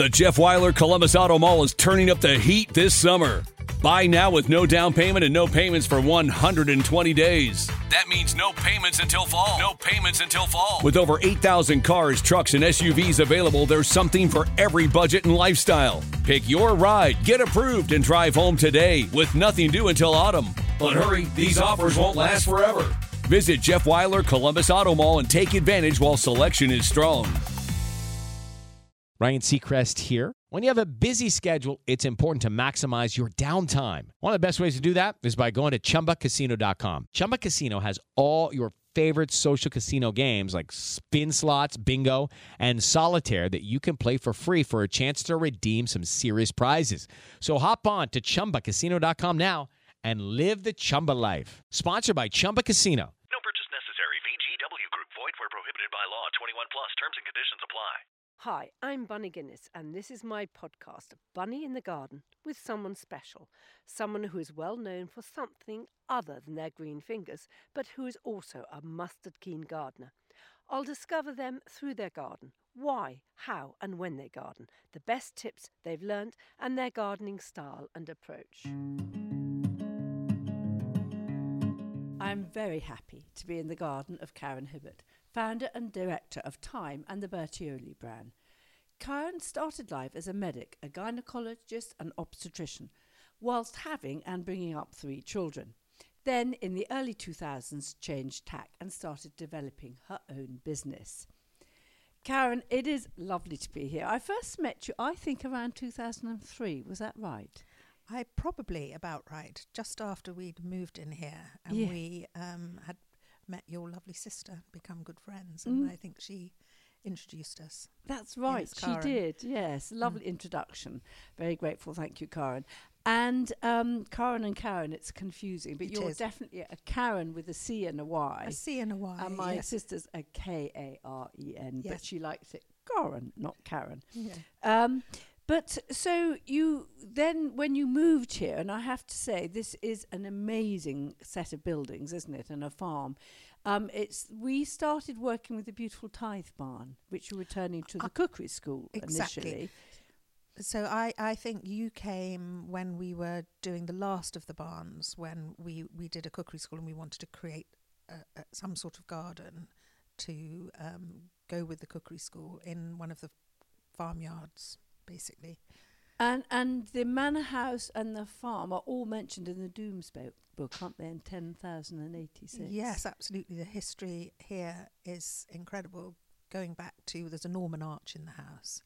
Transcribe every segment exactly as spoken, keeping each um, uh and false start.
The Jeff Weiler Columbus Auto Mall is turning up the heat this summer. Buy now with no down payment and no payments for one hundred twenty days. That means no payments until fall. No payments until fall. With over eight thousand cars, trucks, and S U Vs available, there's something for every budget and lifestyle. Pick your ride, get approved, and drive home today with nothing due until autumn. But hurry, these offers won't last forever. Visit Jeff Weiler Columbus Auto Mall and take advantage while selection is strong. Ryan Seacrest here. When you have a busy schedule, it's important to maximize your downtime. One of the best ways to do that is by going to Chumba Casino dot com. Chumba Casino has all your favorite social casino games like spin slots, bingo, and solitaire that you can play for free for a chance to redeem some serious prizes. So hop on to Chumba Casino dot com now and live the Chumba life. Sponsored by Chumba Casino. No purchase necessary. V G W Group. Void where prohibited by law. twenty-one plus. Terms and conditions apply. Hi, I'm Bunny Guinness, and this is my podcast, Bunny in the Garden, with someone special. Someone who is well known for something other than their green fingers, but who is also a mustard-keen gardener. I'll discover them through their garden, why, how, and when they garden, the best tips they've learnt, and their gardening style and approach. I'm very happy to be in the garden of Karen Hibbert, founder and director of Time and the Bertioli brand. Karen started life as a medic, a gynecologist and obstetrician, whilst having and bringing up three children. Then, in the early two thousands, changed tack and started developing her own business. Karen, it is lovely to be here. I first met you, I think, around two thousand three. Was that right? I probably about right, just after we'd moved in here and Yeah. we um, had met your lovely sister, become good friends, and Mm. I think she introduced us. That's right, Yes, she Karen. did, yes. Lovely introduction. Very grateful, thank you, Karen. And um, Karen and Karen, it's confusing, but It you're is. definitely a Karen with a C and a Y. A C and a Y. And my yes. sister's a K A R E N, but Yes. she likes it Karen, not Karen. Yeah. Um, but so you then, when you moved here, and I have to say, this is an amazing set of buildings, isn't it, and a farm. Um, it's we started working with the beautiful Tithe Barn, which you were turning to the Uh, cookery school exactly. initially. So I, I think you came when we were doing the last of the barns, when we, we did a cookery school and we wanted to create a, a, some sort of garden to um, go with the cookery school in one of the farmyards, basically. And and the manor house and the farm are all mentioned in the Domesday book, aren't they, in ten thousand eighty-six? Yes, absolutely. The history here is incredible. Going back to, there's a Norman arch in the house,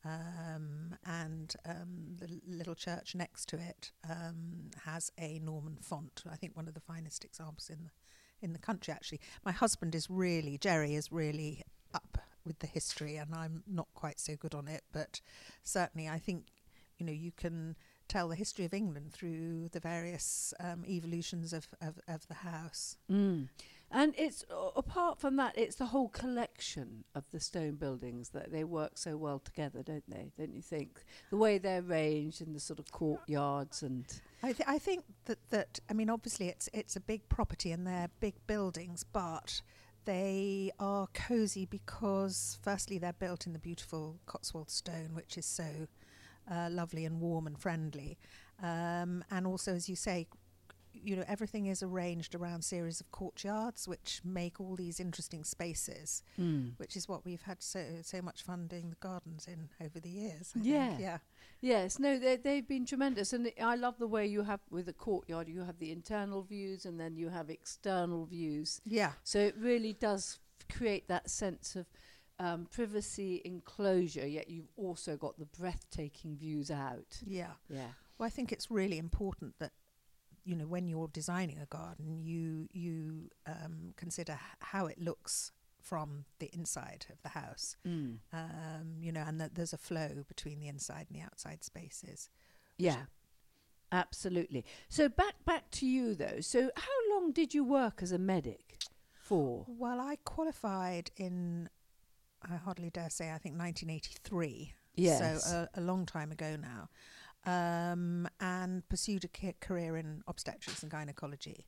um, and um, the l- little church next to it um, has a Norman font. I think one of the finest examples in the in the country. Actually, my husband is really Jerry is really up with the history, and I'm not quite so good on it. But certainly, I think you know you can tell the history of England through the various um, evolutions of, of, of the house. Mm. And it's uh, apart from that, it's the whole collection of the stone buildings that they work so well together, don't they? Don't you think? The way they're arranged in the sort of courtyards and. I, th- I think that, that I mean obviously it's it's a big property and they're big buildings, but they are cosy because firstly they're built in the beautiful Cotswold stone, which is so uh, lovely and warm and friendly, um, and also, as you say, you know, everything is arranged around series of courtyards which make all these interesting spaces, Mm. which is what we've had so so much fun doing the gardens in over the years. I Yeah. think. yeah. Yes, no, they, they've been tremendous. And I love the way you have, with the courtyard, you have the internal views and then you have external views. Yeah. So it really does f- create that sense of um, privacy, enclosure, yet you've also got the breathtaking views out. Yeah. Yeah. Well, I think it's really important that, you know, when you're designing a garden, you you um, consider h- how it looks from the inside of the house, Mm. um, you know, and that there's a flow between the inside and the outside spaces. Yeah, absolutely. So back back to you, though. So how long did you work as a medic for? Well, I qualified in, I hardly dare say, I think nineteen eighty-three. Yes. So a, a long time ago now. Um, and pursued a ca- career in obstetrics and gynecology.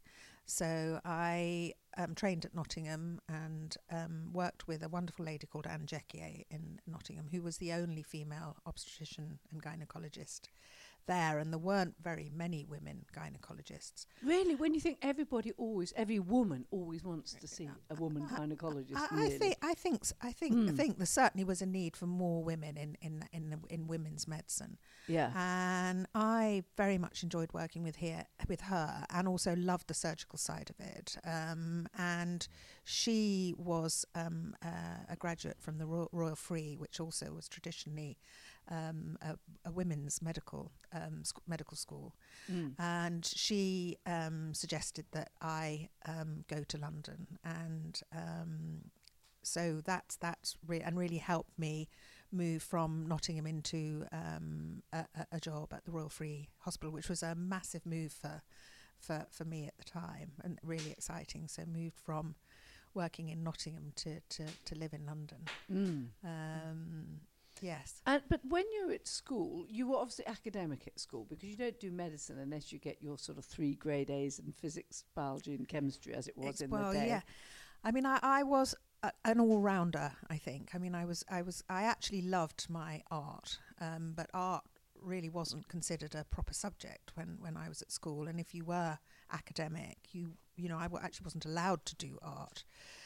So I um, trained at Nottingham and um, worked with a wonderful lady called Anne Jeckier in Nottingham, who was the only female obstetrician and gynaecologist there, and there weren't very many women gynecologists. Really, when you think everybody always, every woman always wants to see a woman gynaecologist. I, I really. think, I think, s- I think, I Mm. think there certainly was a need for more women in in in, in women's medicine. Yeah. And I very much enjoyed working with here with her, and also loved the surgical side of it. Um, and she was um, uh, a graduate from the Royal, Royal Free, which also was traditionally um, a, a women's medical um, sc- medical school. Mm. And she um, suggested that I um, go to London, and um, so that's that's re- and really helped me move from Nottingham into um, a, a- a job at the Royal Free Hospital, which was a massive move for for for me at the time, and really exciting. So moved from working in Nottingham to to, to live in London. Mm. Um, yes. And but when you were at school, you were obviously academic at school, because you don't do medicine unless you get your sort of three grade A's in physics, biology, and chemistry, as it was It's- in well, the day. yeah. I mean, I, I was a, an all-rounder, I think. I mean, I was, I was, I actually loved my art, um, but art really wasn't considered a proper subject when, when I was at school. And if you were academic, you, you know, I w- actually wasn't allowed to do art.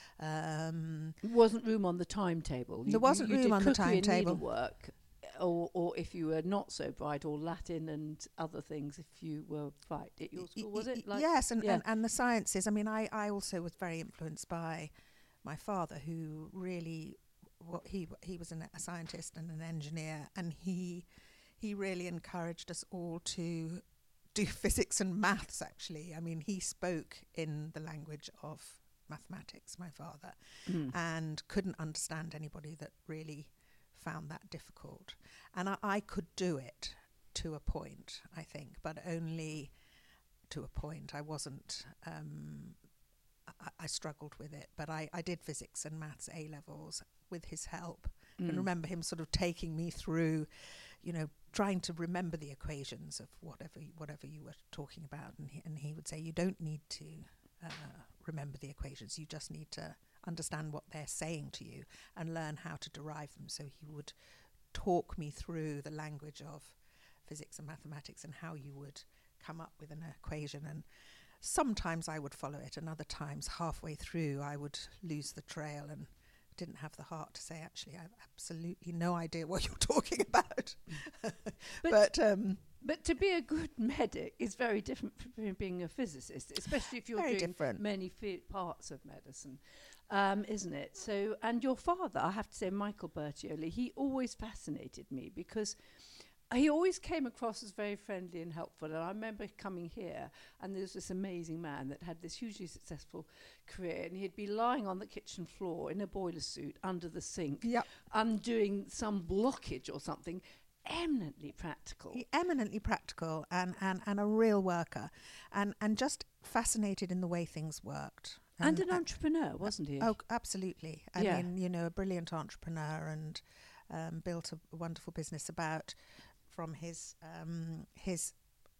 Um, There wasn't room on the timetable. There You- wasn't you, you room did on the cookery and timetable. needlework, or or if you were not so bright, or Latin and other things. If you were bright at your y- school, y- was y- it? Like yes, and, yeah. and, and the sciences. I mean, I, I also was very influenced by my father, who really, what he he was an, a scientist and an engineer, and he he really encouraged us all to do physics and maths. Actually, I mean, he spoke in the language of mathematics, my father, Mm. and couldn't understand anybody that really found that difficult. And I, I could do it to a point, I think, but only to a point. I wasn't, um, I, I struggled with it, but I, I did physics and maths A levels with his help. Mm. And remember him sort of taking me through, you know, trying to remember the equations of whatever whatever you were talking about. And he, and he would say, you don't need to uh, remember the equations, you just need to understand what they're saying to you and learn how to derive them. So he would talk me through the language of physics and mathematics and how you would come up with an equation. And sometimes I would follow it, and other times halfway through I would lose the trail and didn't have the heart to say, actually, I have absolutely no idea what you're talking about. But- but um, But to be a good medic is very different from being a physicist, especially if you're Very doing different. many fi- parts of medicine, um, isn't it? So, and your father, I have to say, Michael Bertioli, he always fascinated me, because he always came across as very friendly and helpful. And I remember coming here, and there's this amazing man that had this hugely successful career, and he'd be lying on the kitchen floor in a boiler suit under the sink, Yep. undoing some blockage or something. Eminently practical. He- eminently practical and, and, and a real worker, and, and just fascinated in the way things worked. And an uh, entrepreneur, wasn't he? Oh, absolutely. I Yeah. mean, you know, a brilliant entrepreneur, and um, built a, a wonderful business about from his um, his.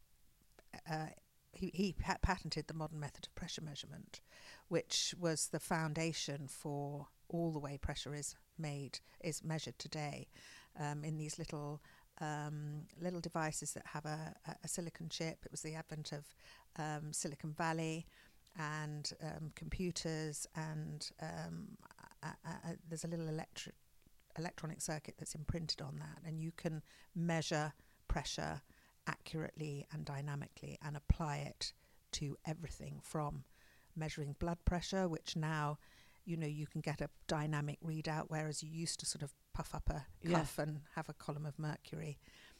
Uh, he he pa- patented the modern method of pressure measurement, which was the foundation for all the way pressure is made is measured today, um, in these little um, little devices that have a, a, a silicon chip. It was the advent of um, Silicon Valley and um, computers, and um, a, a, a, there's a little electric electronic circuit that's imprinted on that, and you can measure pressure accurately and dynamically and apply it to everything from measuring blood pressure, which now, you know, you can get a dynamic readout, whereas you used to sort of puff up a Yeah. cuff and have a column of mercury,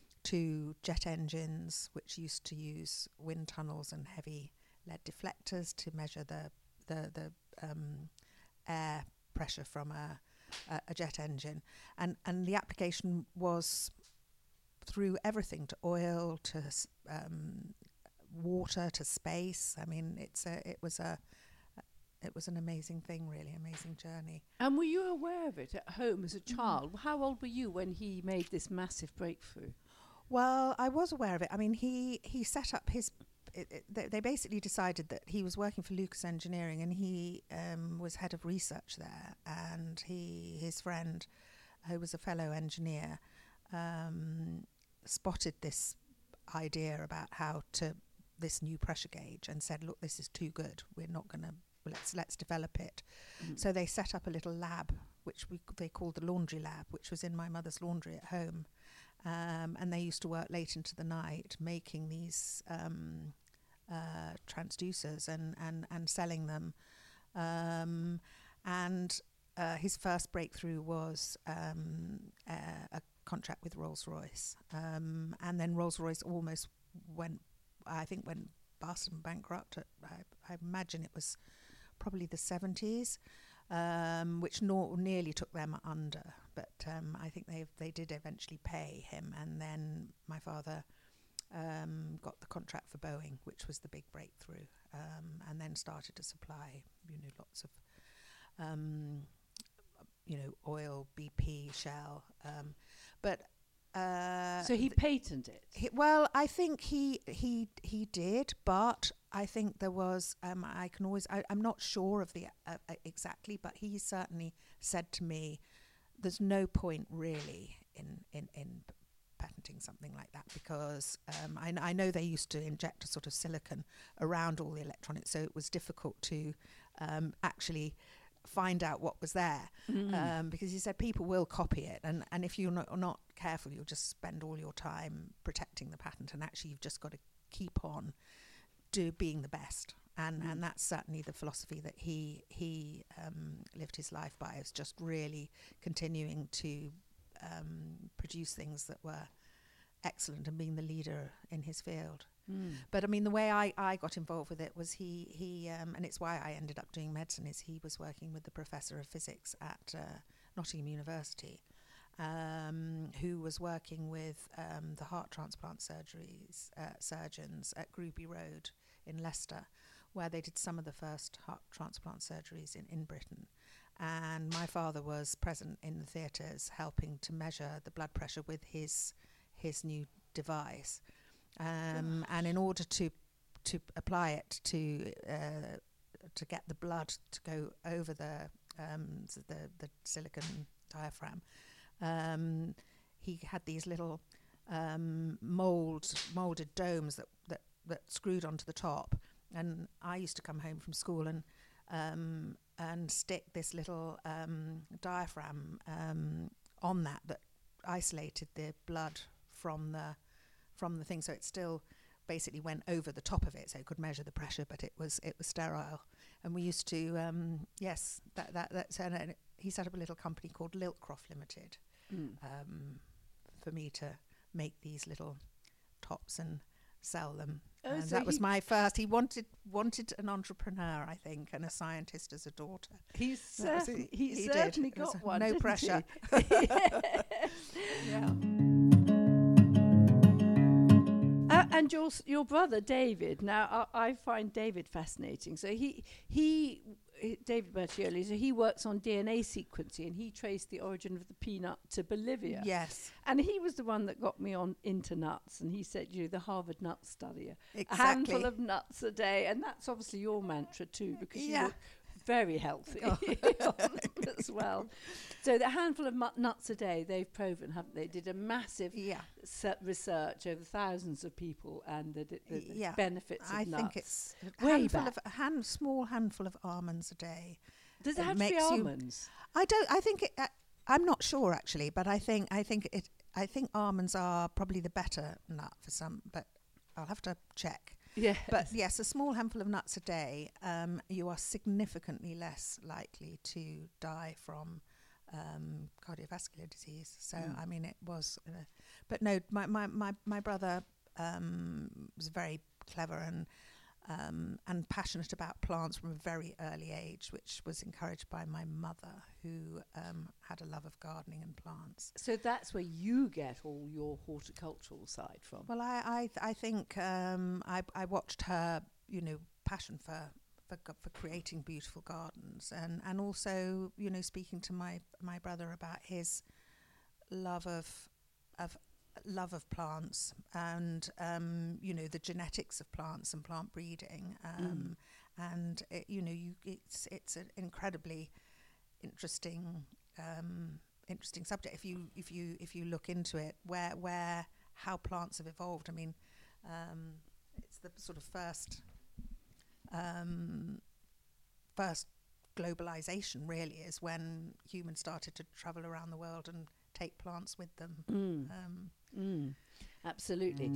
to jet engines, which used to use wind tunnels and heavy lead deflectors to measure the the, the um, air pressure from a, a, a jet engine. And, and the application was through everything, to oil, to s- um, water, to space. I mean, it's a, it was a it was an amazing thing, really, amazing journey. And were you aware of it at home as a child? How old were you when he made this massive breakthrough? Well, I was aware of it. I mean, he, he set up his it, it, they, they basically decided that he was working for Lucas Engineering, and he um, was head of research there, and he his friend, who was a fellow engineer, um, spotted this idea about how to this new pressure gauge and said, look, this is too good, we're not going to let's let's develop it. Mm. So they set up a little lab which we they called the laundry lab, which was in my mother's laundry at home, um, and they used to work late into the night making these um, uh, transducers and, and, and selling them, um, and uh, his first breakthrough was um, uh, a contract with Rolls-Royce, um, and then Rolls-Royce almost went, I think, went bust and bankrupt. At, I, I imagine it was probably the seventies, um, which nor- nearly took them under. But um, I think they they did eventually pay him, and then my father um, got the contract for Boeing, which was the big breakthrough, um, and then started to supply, you know, lots of, um, you know, oil, B P, Shell, um, but. Uh, so he patented it. He, well, I think he he he did, but I think there was. Um, I can always. I, I'm not sure of the uh, uh, exactly, but he certainly said to me, "There's no point really in in in patenting something like that, because um, I, I know they used to inject a sort of silicon around all the electronics, so it was difficult to um, actually." Find out what was there, mm. um, because he said people will copy it, and, and if you're not, not careful, you'll just spend all your time protecting the patent, and actually you've just got to keep on do being the best, and mm. and that's certainly the philosophy that he he um, lived his life by, is just really continuing to um, produce things that were excellent and being the leader in his field. Mm. But I mean, the way I, I got involved with it was he, he um, and it's why I ended up doing medicine, is he was working with the professor of physics at uh, Nottingham University, um, who was working with um, the heart transplant surgeries, uh, surgeons at Gruby Road in Leicester, where they did some of the first heart transplant surgeries in, in Britain. And my father was present in the theatres helping to measure the blood pressure with his his new device. Um, and in order to to apply it to uh, to get the blood to go over the um, the, the silicon diaphragm, um, he had these little um, mold molded domes that, that that screwed onto the top. And I used to come home from school and um, and stick this little um, diaphragm um, on that that isolated the blood from the from the thing, so it still basically went over the top of it, so it could measure the pressure, but it was it was sterile. And we used to um, yes that that that's and it, he set up a little company called Liltcroft Limited mm. um, for me to make these little tops and sell them. Oh, and so that was my first. He wanted wanted an entrepreneur, I think, and a scientist as a daughter. He's certain, he, he, he certainly did. got one. No didn't pressure. He? Yeah. Uh, and your your brother David. Now I, I find David fascinating. So he he. David Bertioli, so he works on D N A sequencing, and he traced the origin of the peanut to Bolivia. Yes. And he was the one that got me on into nuts, and he said, you know, the Harvard nut study, exactly. a handful of nuts a day, and that's obviously your mantra too, because yeah. you look very healthy oh. as well. So the handful of mu- nuts a day, they've proven, haven't they? Did a massive yeah. se- research over thousands of people, and the, the, the yeah. benefits of I nuts. think it's a Way handful back. of a hand, small handful of almonds a day. Does it, it have to be makes you- almonds? I don't. I think it, uh, I'm not sure actually, but I think I think it. I think almonds are probably the better nut for some, but I'll have to check. Yeah. But yes, a small handful of nuts a day, um, you are significantly less likely to die from um, cardiovascular disease. So, mm. I mean, it was... Uh, but no, my, my, my, my brother um, was very clever and um, and passionate about plants from a very early age, which was encouraged by my mother, who um, had a love of gardening and plants. So that's where you get all your horticultural side from. Well, I I, th- I think um, I I watched her, you know, passion for for for creating beautiful gardens, and, and also, you know, speaking to my my brother about his love of of love of plants and um, you know the genetics of plants and plant breeding, um, mm. and it, you know you it's it's an incredibly interesting um, interesting subject if you if you if you look into it, where where how plants have evolved. I mean, um, it's the sort of first um, first globalization really is when humans started to travel around the world and take plants with them. Mm. Um, mm. Absolutely.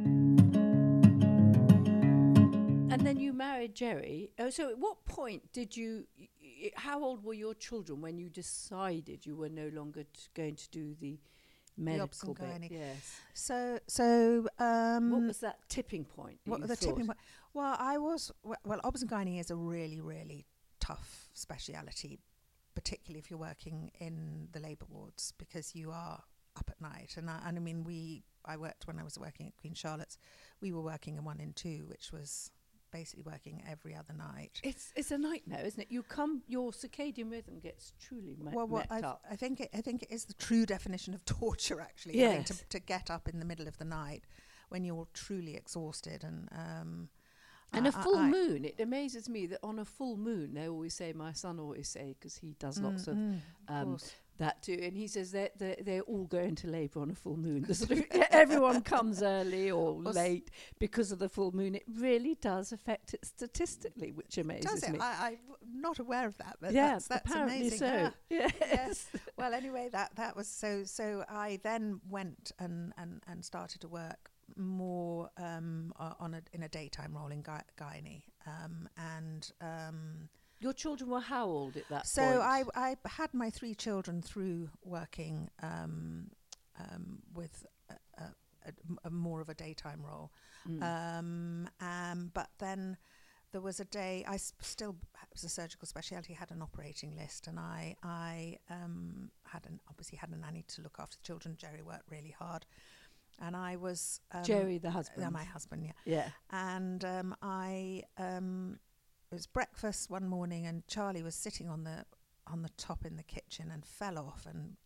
And then you married Jerry. Oh, so at what point did you, y- y- how old were your children when you decided you were no longer t- going to do the medical obs and bit? gynae. Yes. So, so um, What was that tipping point? that what you the thought? tipping point? Well, I was well. well obs and gynae is a really, really tough speciality, particularly if you're working in the labour wards, because you are up at night. And I, and I mean, we I worked when I was working at Queen Charlotte's. We were working in one in two, which was basically working every other night. It's it's a nightmare, isn't it? You come, your circadian rhythm gets truly me- well, what met I've, up. I think it, I think it is the true definition of torture, actually. Yes. Having to, to get up in the middle of the night when you're truly exhausted and. Um, And I, a full I, moon, it amazes me that on a full moon, they always say, my son always say, because he does lots mm, of mm, um, of that too, and he says that they're, they're all going to labour on a full moon. The sort of everyone comes early or Well, late because of the full moon. It really does affect it statistically, which amazes Does it? me. I, I'm not aware of that, but yeah, that's, that's apparently amazing. so. Yeah. Yes. Yes. Well, anyway, that, that was so. So I then went and, and, and started to work more um, o- on a in a daytime role in gy- gynae, um, and um, Your children were how old at that so point? I I had my three children through working um, um, with a, a, a, a more of a daytime role, Mm. um, um, but then. There was a day I s- still it was a surgical specialty, had an operating list, and I I um, had an obviously had a nanny to look after the children. Jerry worked really hard, and I was um, Jerry, the husband. uh, my husband, yeah. Yeah. And um, I um, it was breakfast one morning, and Charlie was sitting on the on the top in the kitchen and fell off, and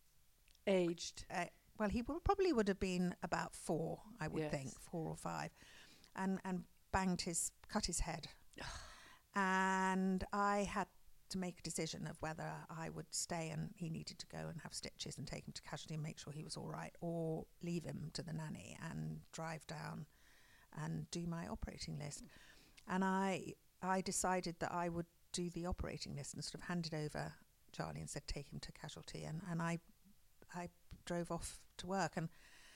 Aged. uh, well, he w- probably would have been about four, I would Yes. think, four or five, and and banged his cut his head. And I had to make a decision of whether I would stay and he needed to go and have stitches and take him to casualty and make sure he was all right, or leave him to the nanny and drive down and do my operating list. And I I decided that I would do the operating list and sort of handed over Charlie and said take him to casualty, and, and I I drove off to work, and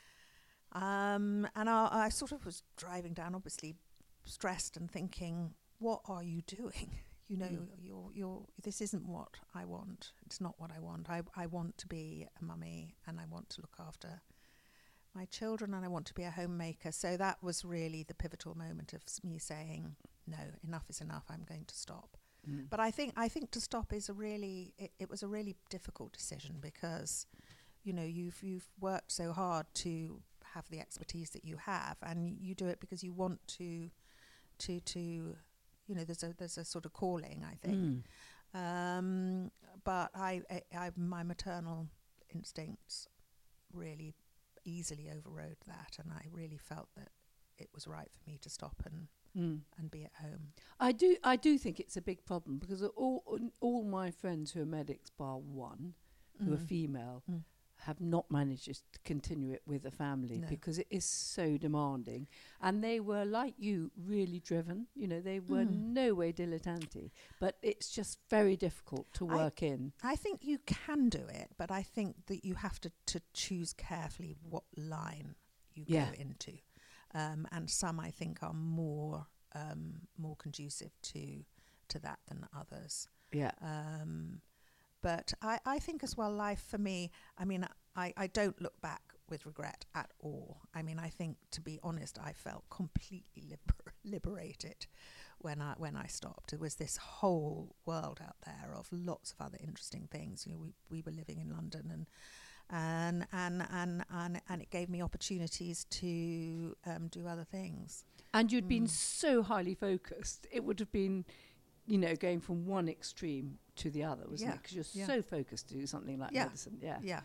um and I, I sort of was driving down, obviously stressed and thinking, what are you doing? You know, Mm. you're, you're, this isn't what I want. It's not what I want. I, I want to be a mummy, and I want to look after my children, and I want to be a homemaker. So that was really the pivotal moment of s- me saying, no, enough is enough. I'm going to stop. Mm. But I think I think to stop is a really it, it was a really difficult decision, because, you know, you've you've worked so hard to have the expertise that you have, and you do it because you want to to to you know there's a there's a sort of calling, I think. Mm. Um, but I, I, I my maternal instincts really easily overrode that, and I really felt that it was right for me to stop and Mm. and be at home. I do I do think it's a big problem, because all all my friends who are medics, bar one, who are Mm. female, Mm. have not managed to continue it with a family, No. because it is so demanding. And they were, like you, really driven. You know, they were Mm. no way dilettante, but it's just very difficult to I- work in. I think you can do it, but I think that you have to, to choose carefully what line you Yeah. go into. Um, and some, I think, are more um, more conducive to to that than others. Yeah. Um, but I, I think as well, life for me, I mean, I, I don't look back with regret at all. I mean, I think, to be honest, I felt completely liber- liberated when I when I stopped. There was this whole world out there of lots of other interesting things. You know, we, we were living in London, and and and and and, and it gave me opportunities to um, do other things. And you'd been Mm. so highly focused. It would have been, you know, going from one extreme to the other, wasn't Yeah, it? Because you're yeah. so focused to do something like Yeah. medicine. Yeah. Yeah.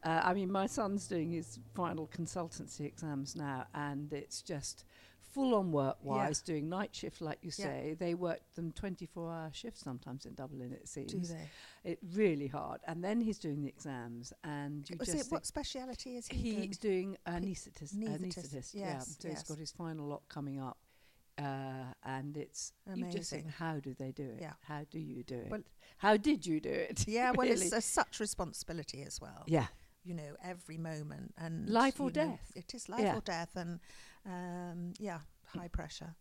Uh, I mean, my son's doing his final consultancy exams now, and it's just full on work-wise, Yeah. doing night shift, like you Yeah. say. They work them twenty-four hour shifts sometimes in Dublin, it seems. Do they? It really hard. And then he's doing the exams, and you Was just it, think what speciality is he he's doing? doing anaesthetist. Anaesthetist, anaesthetist, yeah. yes, So yes. he's got his final lot coming up. Uh, and it's you just think, Amazing. how do they do it? Yeah. How do you do it? Well- how did you do it? Yeah, well, really? it's uh, such responsibility as well. yeah. You know, every moment and Life or you know, death. It is life Yeah. or death, and um, yeah, high pressure.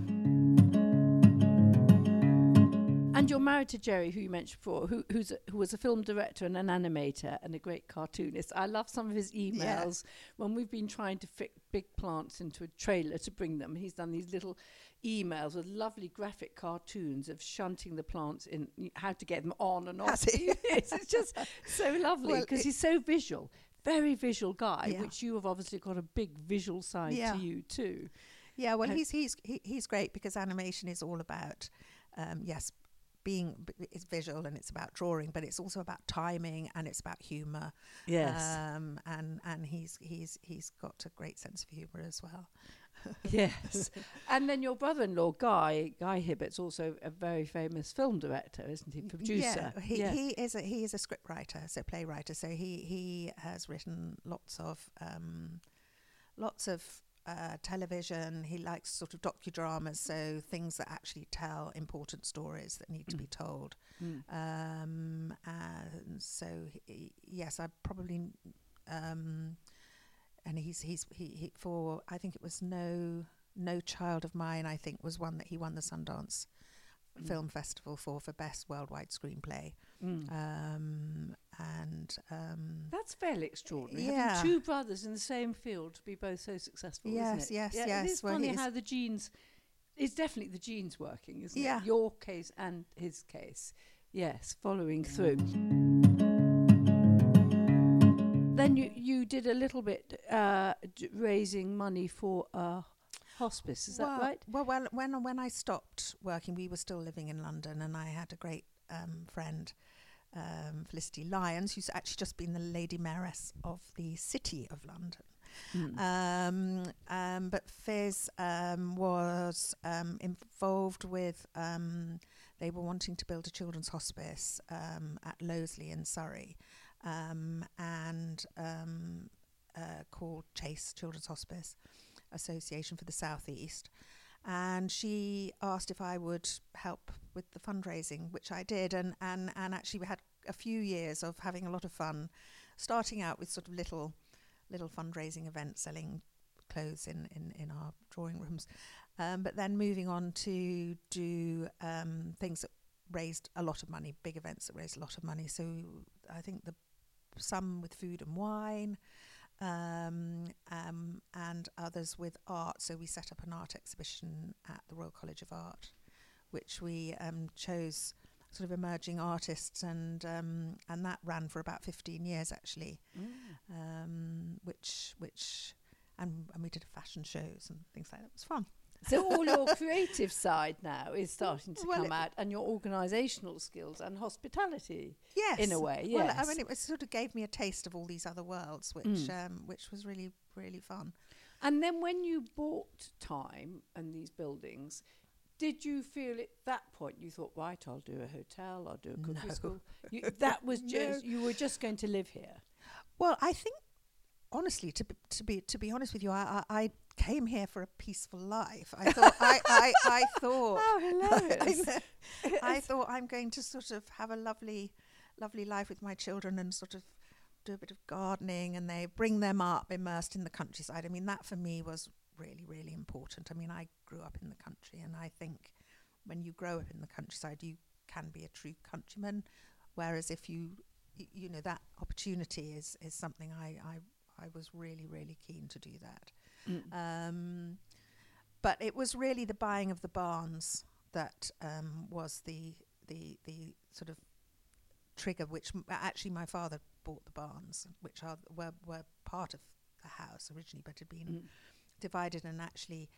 And you're married to Jerry, who you mentioned before, who who's a, who was a film director and an animator and a great cartoonist. I love some of his emails when we've been trying to fit big plants into a trailer to bring them. He's done these little emails with lovely graphic cartoons of shunting the plants in, y- how to get them on and off. Has he? Yes, it's just so lovely Well, because it- he's so visual, very visual guy, Yeah. which you have obviously got a big visual side Yeah. to you too. Yeah, well, How- he's he's he, he's great because animation is all about, um, yes, being b- it's visual and it's about drawing, but it's also about timing and it's about humour. Yes. Um, and and he's he's he's got a great sense of humour as well. Yes. And then your brother-in-law, Guy, Guy Hibbert's also a very famous film director, isn't he? Producer. Yeah, he, Yeah. he is a he is a scriptwriter, so playwriter. So he he has written lots of um, lots of uh, television. He likes sort of docudramas, so things that actually tell important stories that need to be told. Mm. Um, and so he, yes, I probably. Um, and he's he's he, he for I think it was no no Child of Mine, I think, was one that he won the Sundance Mm. Film Festival for for best worldwide screenplay. Mm. Um, and um, That's fairly extraordinary. Yeah. Having two brothers in the same field to be both so successful, Yes, isn't it? yes, yeah, yes. It is Well, funny he's- how the genes... It's definitely the genes working, isn't Yeah. it? Your case and his case. Yes, following through. Then you, you did a little bit uh, d- raising money for a hospice, is well, that right? Well, well, when when I stopped working, we were still living in London, and I had a great um, friend, um, Felicity Lyons, who's actually just been the Lady Mayoress of the City of London. Mm. Um, um, but Fizz um, was um, involved with, um, they were wanting to build a children's hospice um, at Loseley in Surrey, um, and um, uh, called Chase Children's Hospice Association for the South East. And she asked if I would help with the fundraising, which I did, and, and, and actually we had a few years of having a lot of fun, starting out with sort of little little fundraising events, selling clothes in, in, in our drawing rooms, um, but then moving on to do um, things that raised a lot of money, big events that raised a lot of money. So I think the some with food and wine, um, um, and others with art. So we set up an art exhibition at the Royal College of Art, which we um, chose sort of emerging artists, and um, and that ran for about fifteen years actually, Mm. um, which which and and we did fashion shows and things like that. It was fun. So all your creative side now is starting to Well, come it- out, and your organisational skills and hospitality. Yes, In a way, Well, I yes. mean, it was sort of gave me a taste of all these other worlds, which Mm. um, which was really really fun. And then when you bought Time and these buildings, did you feel at that point you thought, right, I'll do a hotel, I'll do a cookery No. school? You, that was just, No. you were just going to live here. Well, I think honestly, to be, to be to be honest with you, I, I, I came here for a peaceful life. I thought I, I, I thought How hilarious. I, know. I thought I'm going to sort of have a lovely lovely life with my children and sort of do a bit of gardening, and they bring them up immersed in the countryside. I mean, that for me was really, really important. I mean, I grew up in the country, and I think when you grow up in the countryside, you can be a true countryman. Whereas if you, y- you know, that opportunity is, is something I, I, I was really, really keen to do that. Mm. Um, but it was really the buying of the barns that um, was the, the, the sort of trigger, which m- actually my father bought the barns, which are were, were part of the house originally, but had been Mm. divided, and actually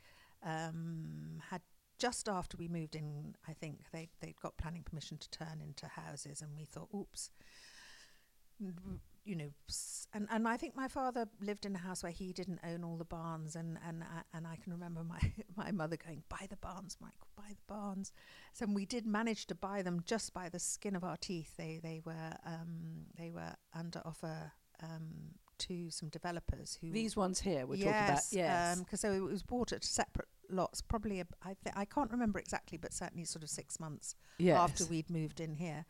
um, had just after we moved in, I think they they'd got planning permission to turn into houses, and we thought, oops, n- you know, s- and, and I think my father lived in a house where he didn't own all the barns, and and I, and I can remember my my mother going, buy the barns, Michael, buy the barns. So we did manage to buy them just by the skin of our teeth. They they were um, they were under offer um, to some developers who These ones here we're yes, talking about. Yes, because so it was bought at separate lots. Probably a, I th- I can't remember exactly, but certainly sort of six months yes. after we'd moved in here.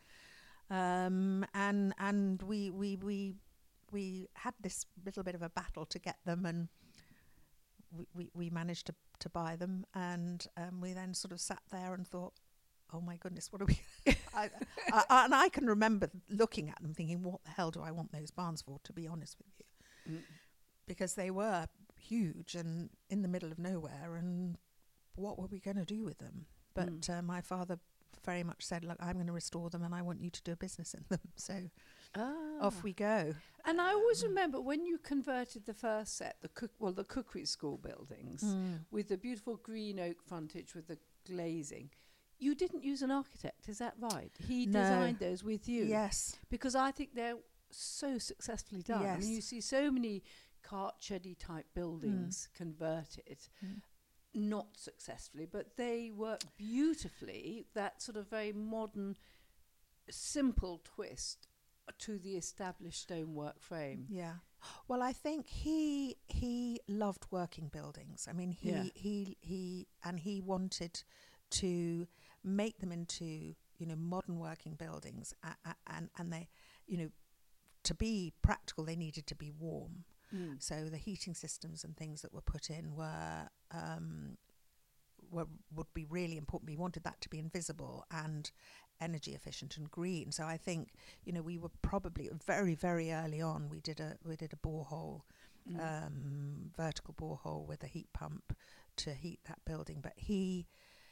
Um, and and we we we we had this little bit of a battle to get them, and we we, we managed to, to buy them, and um, we then sort of sat there and thought, oh my goodness, what are we? I, I, I, and I can remember looking at them, thinking, what the hell do I want those barns for? To be honest with you, Mm. because they were huge and in the middle of nowhere, and what were we going to do with them? But Mm. uh, my father very much said, look, I'm going to restore them and I want you to do a business in them. So Ah. off we go. And I always remember when you converted the first set, the cook, well, the cookery school buildings, with the beautiful green oak frontage with the glazing, you didn't use an architect, is that right? He No. designed those with you? Yes. Because I think they're so successfully done. I Yes. mean, you see so many cart sheddy type buildings converted, Mm. not successfully, but they work beautifully, that sort of very modern, simple twist to the established stonework frame. Yeah. Well, I think he he loved working buildings. I mean, he Yeah. he he and he wanted to make them into, you know, modern working buildings, a, a, and and they, you know, to be practical, they needed to be warm. Mm. So the heating systems and things that were put in were um, were would be really important. We wanted that to be invisible and energy efficient and green. So I think, you know, we were probably very very early on. We did a we did a borehole, Mm. um, vertical borehole with a heat pump to heat that building. But he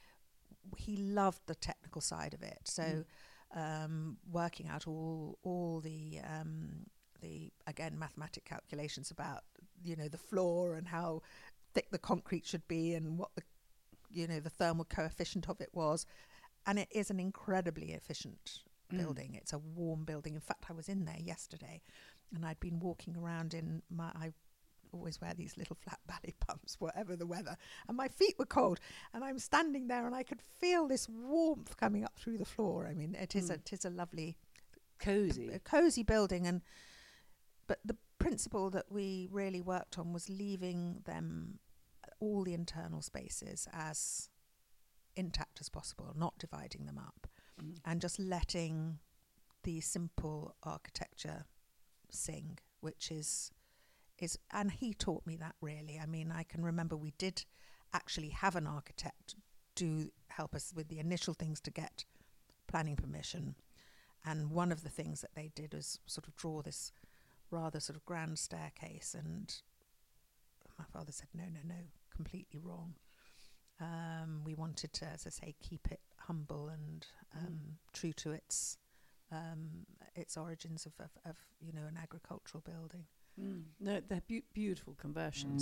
he loved the technical side of it. So Mm. um, working out all all the um, the again mathematic calculations about, you know, the floor and how thick the concrete should be and what the, you know, the thermal coefficient of it was. And it is an incredibly efficient Mm. building. It's a warm building. In fact, I was in there yesterday and I'd been walking around in my, I always wear these little flat ballet pumps, whatever the weather, and my feet were cold. And I'm standing there and I could feel this warmth coming up through the floor. I mean, it is, Mm. a, it is a lovely, Cozy. a cozy building. And but the principle that we really worked on was leaving them all the internal spaces as intact as possible, not dividing them up, Mm. and just letting the simple architecture sing, which is is and he taught me that, really. I mean, I can remember we did actually have an architect do help us with the initial things to get planning permission, and one of the things that they did was sort of draw this rather sort of grand staircase, and my father said no no no completely wrong. Um, we wanted to, as I say, keep it humble and um, Mm. true to its um, its origins of, of, of, you know, an agricultural building. Mm. No, they're be- beautiful conversions.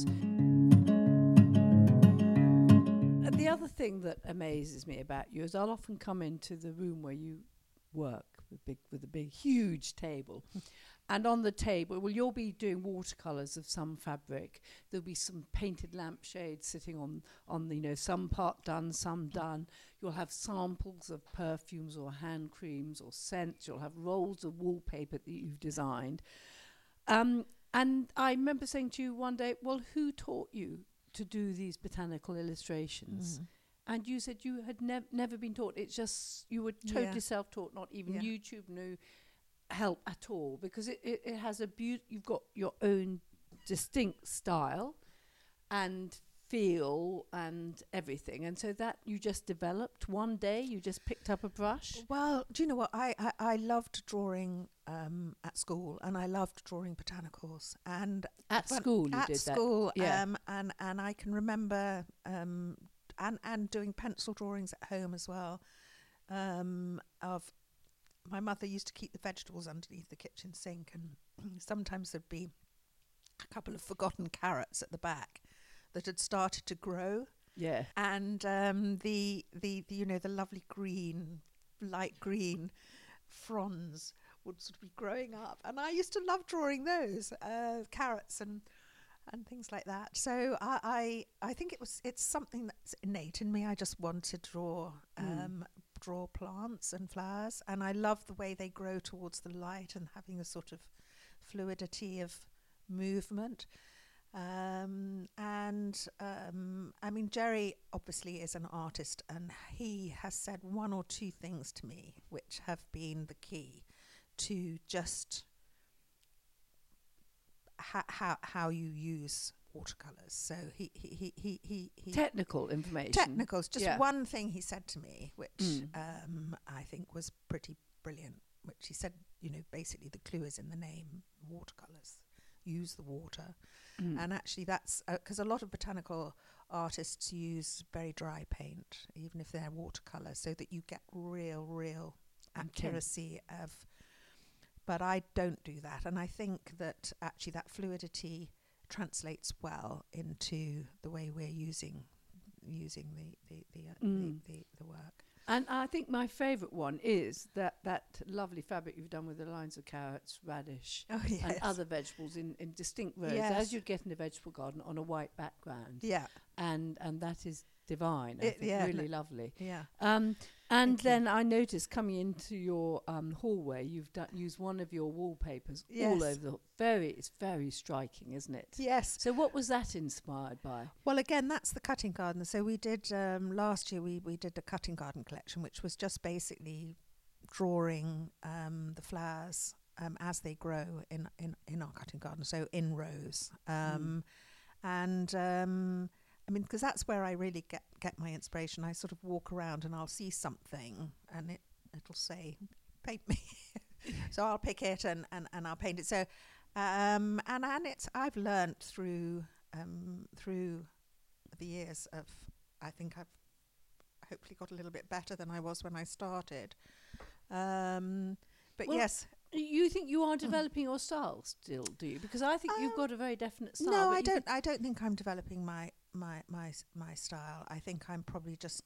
And the other thing that amazes me about you is I'll often come into the room where you work with big with a big huge table, and on the table, well, you'll be doing watercolors of some fabric. There'll be some painted lampshades sitting on on the, you know, some part done, some done. You'll have samples of perfumes or hand creams or scents. You'll have rolls of wallpaper that you've designed. Um, and I remember saying to you one day, well, who taught you to do these botanical illustrations? Mm. And you said you had nev- never been taught. It's just you were totally Yeah. self-taught, not even Yeah. YouTube knew help at all, because it, it, it has a beaut. You've got your own distinct style and feel and everything. And so that you just developed one day, you just picked up a brush. Well, do you know what? I, I, I loved drawing um, at school, and I loved drawing botanicals. And At when- school you at did that. school, Yeah. um, and and I can remember um, and and doing pencil drawings at home as well. Um, of my mother used to keep the vegetables underneath the kitchen sink, and sometimes there'd be a couple of forgotten carrots at the back that had started to grow, Yeah. and um, the, the the you know the lovely green, light green fronds would sort of be growing up, and I used to love drawing those uh, carrots and and things like that. So I, I I think it was it's something that's innate in me. I just want to draw um, mm. draw plants and flowers, and I love the way they grow towards the light and having a sort of fluidity of movement. Um, and um, I mean, Jerry obviously is an artist, and he has said one or two things to me which have been the key to just ha- how how you use watercolors. So he he he he he, he technical information. Technicals. Just yeah. one thing he said to me, which mm. um, I think was pretty brilliant. Which he said, you know, basically the clue is in the name, watercolors. Use the water. Mm. And actually that's because uh, a lot of botanical artists use very dry paint, even if they're watercolor, so that you get real, real accuracy okay. of. But I don't do that. And I think that actually that fluidity translates well into the way we're using using the, the, the, uh, mm. the, the, the work. And I think my favourite one is that, that lovely fabric you've done with the lines of carrots, radish, oh, yes. and other vegetables in, in distinct rows, yes. as you'd get in a vegetable garden on a white background. Yeah. And and that is divine, I it, think, yeah, really no, lovely. Yeah. Um, and Thank then you. I noticed coming into your um, hallway, you've done, used one of your wallpapers yes. all over the very, it's very striking, isn't it? Yes. So what was that inspired by? Well, again, that's the cutting garden. So we did, um, last year we, we did the cutting garden collection, which was just basically drawing um, the flowers um, as they grow in, in, in our cutting garden, so in rows. Um, mm. And... Um, I mean, because that's where I really get, get my inspiration. I sort of walk around and I'll see something and it, it'll say, paint me. So I'll pick it and, and, and I'll paint it. So, um, and, and it's, I've learnt through, um, through the years of, I think I've hopefully got a little bit better than I was when I started. Um, but well, yes. You think you are developing your style still, do you? Because I think um, you've got a very definite style. No, I don't. I don't think I'm developing my my my my style. I think I'm probably just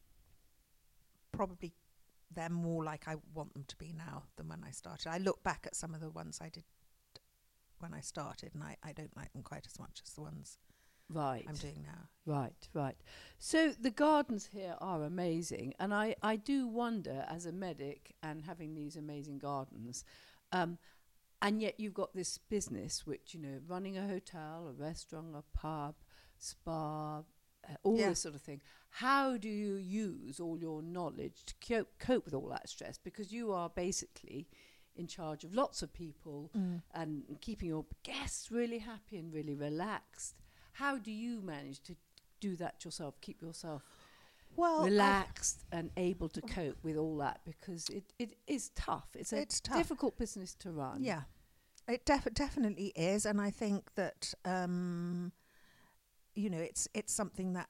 probably they're more like I want them to be now than when I started. I look back at some of the ones I did when I started, and I, I don't like them quite as much as the ones right. I'm doing now. Right, right. So the gardens here are amazing, and I, I do wonder, as a medic and having these amazing gardens, um, and yet you've got this business which, you know, running a hotel, a restaurant, a pub, spa, uh, all yeah. this sort of thing. How do you use all your knowledge to cope, cope with all that stress? Because you are basically in charge of lots of people mm. and keeping your guests really happy and really relaxed. How do you manage to do that yourself, keep yourself well relaxed I've and able to cope with all that? Because it, it is tough. It's a it's tough. difficult business to run. Yeah, it def- definitely is. And I think that, um, you know, it's it's something that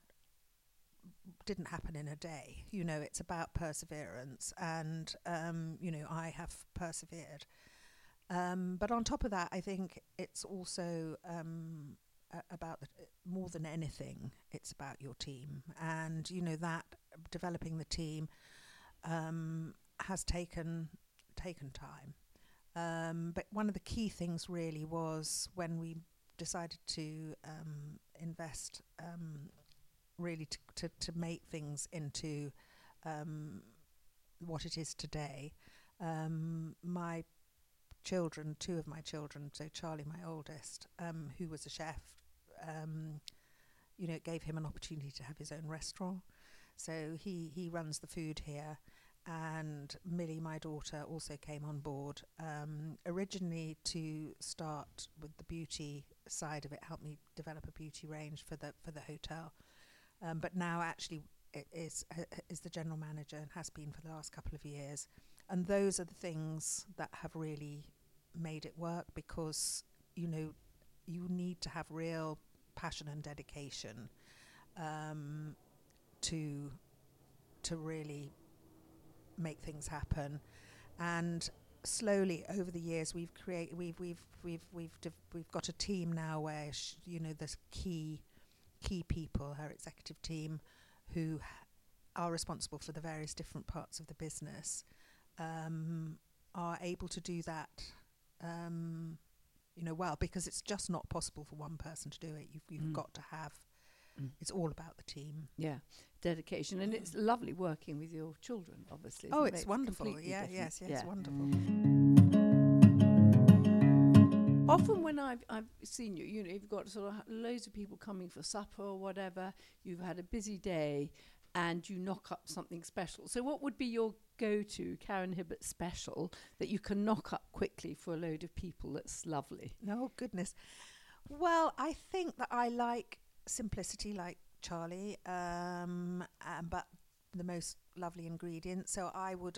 didn't happen in a day. You know, it's about perseverance. And, um, you know, I have persevered. Um, but on top of that, I think it's also... Um, about the, more than anything, it's about your team, and you know that developing the team um, has taken taken time. Um, but one of the key things really was when we decided to um, invest, um, really to, to to make things into um, what it is today. Um, my children, two of my children, so Charlie, my oldest, um, who was a chef, um, you know, it gave him an opportunity to have his own restaurant. So he, he runs the food here. And Millie, my daughter, also came on board, um, originally to start with the beauty side of it, help me develop a beauty range for the for the hotel. Um, but now actually it is, uh, is the general manager and has been for the last couple of years. And those are the things that have really made it work, because, you know, you need to have real passion and dedication um, to to really make things happen. And slowly over the years, we've created we've we've we've we've div- we've got a team now where sh- you know there's key key people, her executive team, who are responsible for the various different parts of the business. Um, are able to do that, um, you know, well, because it's just not possible for one person to do it. You've, you've Mm. got to have, Mm. it's all about the team. Yeah, dedication. And it's lovely working with your children, obviously. Oh, isn't it? it's wonderful. completely Yeah, different. yes, yes, Yeah. wonderful. Often when I've, I've seen you, you know, you've got sort of loads of people coming for supper or whatever, you've had a busy day and you knock up something special. So what would be your go-to Karen Hibbert special that you can knock up quickly for a load of people that's lovely? Oh, goodness. Well, I think that I like simplicity like Charlie, um, um, but the most lovely ingredients. So I would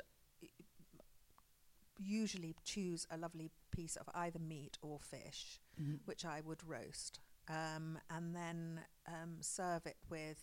usually choose a lovely piece of either meat or fish, Mm-hmm. which I would roast, um, and then um, serve it with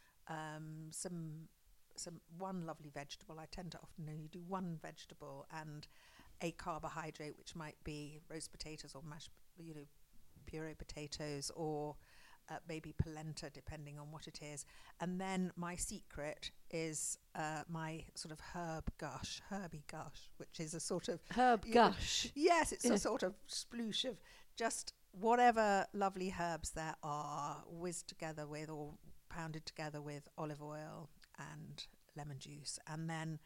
um, some some one lovely vegetable. I tend to often only do one vegetable and a carbohydrate, which might be roast potatoes or mashed, you know, puree potatoes, or uh, maybe polenta, depending on what it is. And then my secret is uh, my sort of herb gush, herby gush, which is a sort of Herb you know, gush. yes, it's Yeah. a sort of sploosh of just whatever lovely herbs there are, whizzed together with or pounded together with olive oil and lemon juice. And then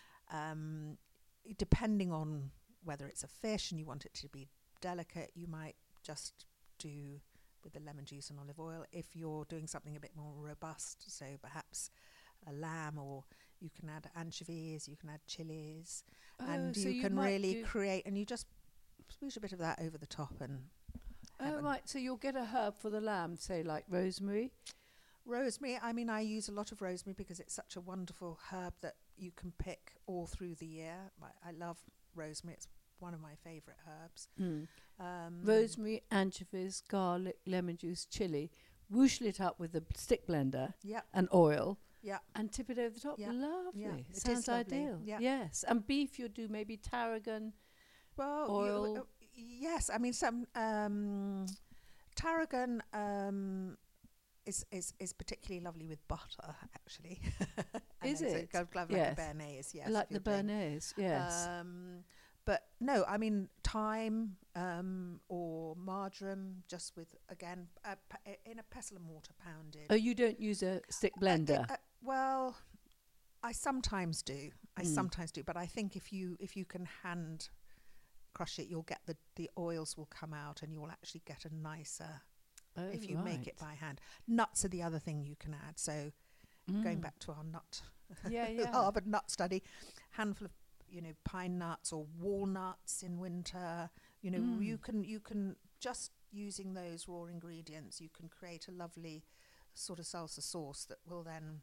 um, depending on whether it's a fish and you want it to be delicate, you might just do with the lemon juice and olive oil. If you're doing something a bit more robust, so perhaps a lamb, or you can add anchovies, you can add chilies, Oh, and so you you can might really do- create, and you just sploosh a bit of that over the top. And Oh, heaven. right. So you'll get a herb for the lamb, say like rosemary. Rosemary, I mean, I use a lot of rosemary because it's such a wonderful herb that you can pick all through the year. I, I love rosemary. It's one of my favourite herbs. Mm. Um, Rosemary, anchovies, garlic, lemon juice, chili. Whoosh it up with a stick blender Yeah, and oil yeah. and tip it over the top. Yeah, Lovely. yeah, it is Sounds lovely, ideal. yeah. Yes. And beef, you'll do maybe tarragon. Well, you- Oil. uh, yes, I mean some um, tarragon um, is, is is particularly lovely with butter, actually. And Is then so it? goes like Yes. a béarnaise, yes. I like if you're the doing- béarnaise. Yes. Um, but no, I mean thyme um, or marjoram, just with again a, p- in a pestle and mortar pounded. oh, you don't use a stick Uh, blender. uh, uh, well, I sometimes do. I Mm. sometimes do, but I think if you if you can hand crush it, you'll get the the oils will come out, and you'll actually get a nicer oh, if you make it right. by hand. Nuts are the other thing you can add. So going Mm. back to our nut Yeah, yeah. Harvard nut study, handful of you know pine nuts or walnuts in winter. You know Mm. you can you can just using those raw ingredients, you can create a lovely sort of salsa sauce that will then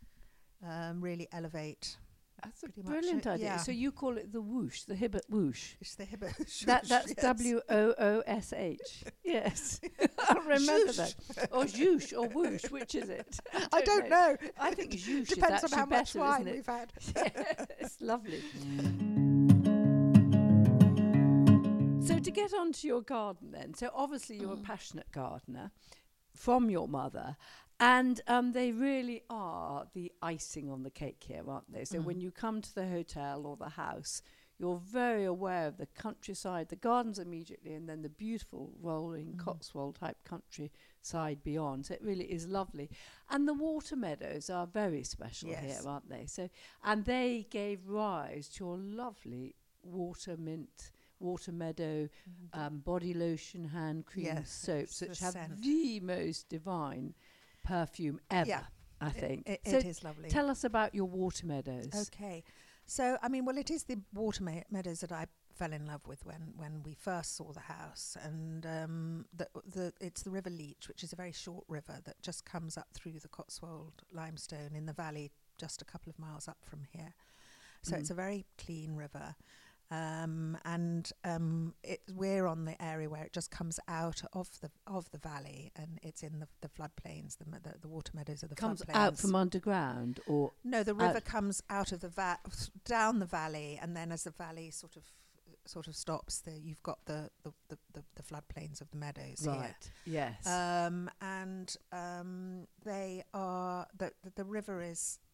um, really elevate. That's a pretty much brilliant it, idea. yeah. So you call it the whoosh, the Hibbert whoosh. It's the Hibbert. That that's yes. W O O S H. Yes, I remember that. Or zhoosh or whoosh, which is it? I don't know. I think zhoosh Depends is on how actually much better, wine isn't it? we've had. It's lovely. So to get onto your garden then, so obviously you're a passionate gardener from your mother, and um, they really are the icing on the cake here, aren't they? So Mm. when you come to the hotel or the house, you're very aware of the countryside, the gardens immediately, and then the beautiful rolling Mm. Cotswold type countryside beyond. So it really is lovely. And the water meadows are very special Yes. here, aren't they? So and they gave rise to your lovely water mint, water meadow, um, body lotion, hand cream, Yes, soaps, it's which the have scent. the most divine perfume ever, Yeah, I It- think. It, so it is lovely. tell us about your water meadows. Okay. So, I mean, well, it is the water me- meadows that I fell in love with when, when we first saw the house. And um, the, the it's the River Leach, which is a very short river that just comes up through the Cotswold limestone in the valley just a couple of miles up from here. So Mm. it's a very clean river. Um, and um, it, we're on the area where it just comes out of the of the valley, and it's in the, the floodplains. The, me- the the water meadows are the Comes floodplains. out from underground, or No, the river out- comes out of the va- down the valley, and then as the valley sort of sort of stops, there you've got the the, the, the, the floodplains of the meadows right? Yes. here. Um, and um, they are the, the the river is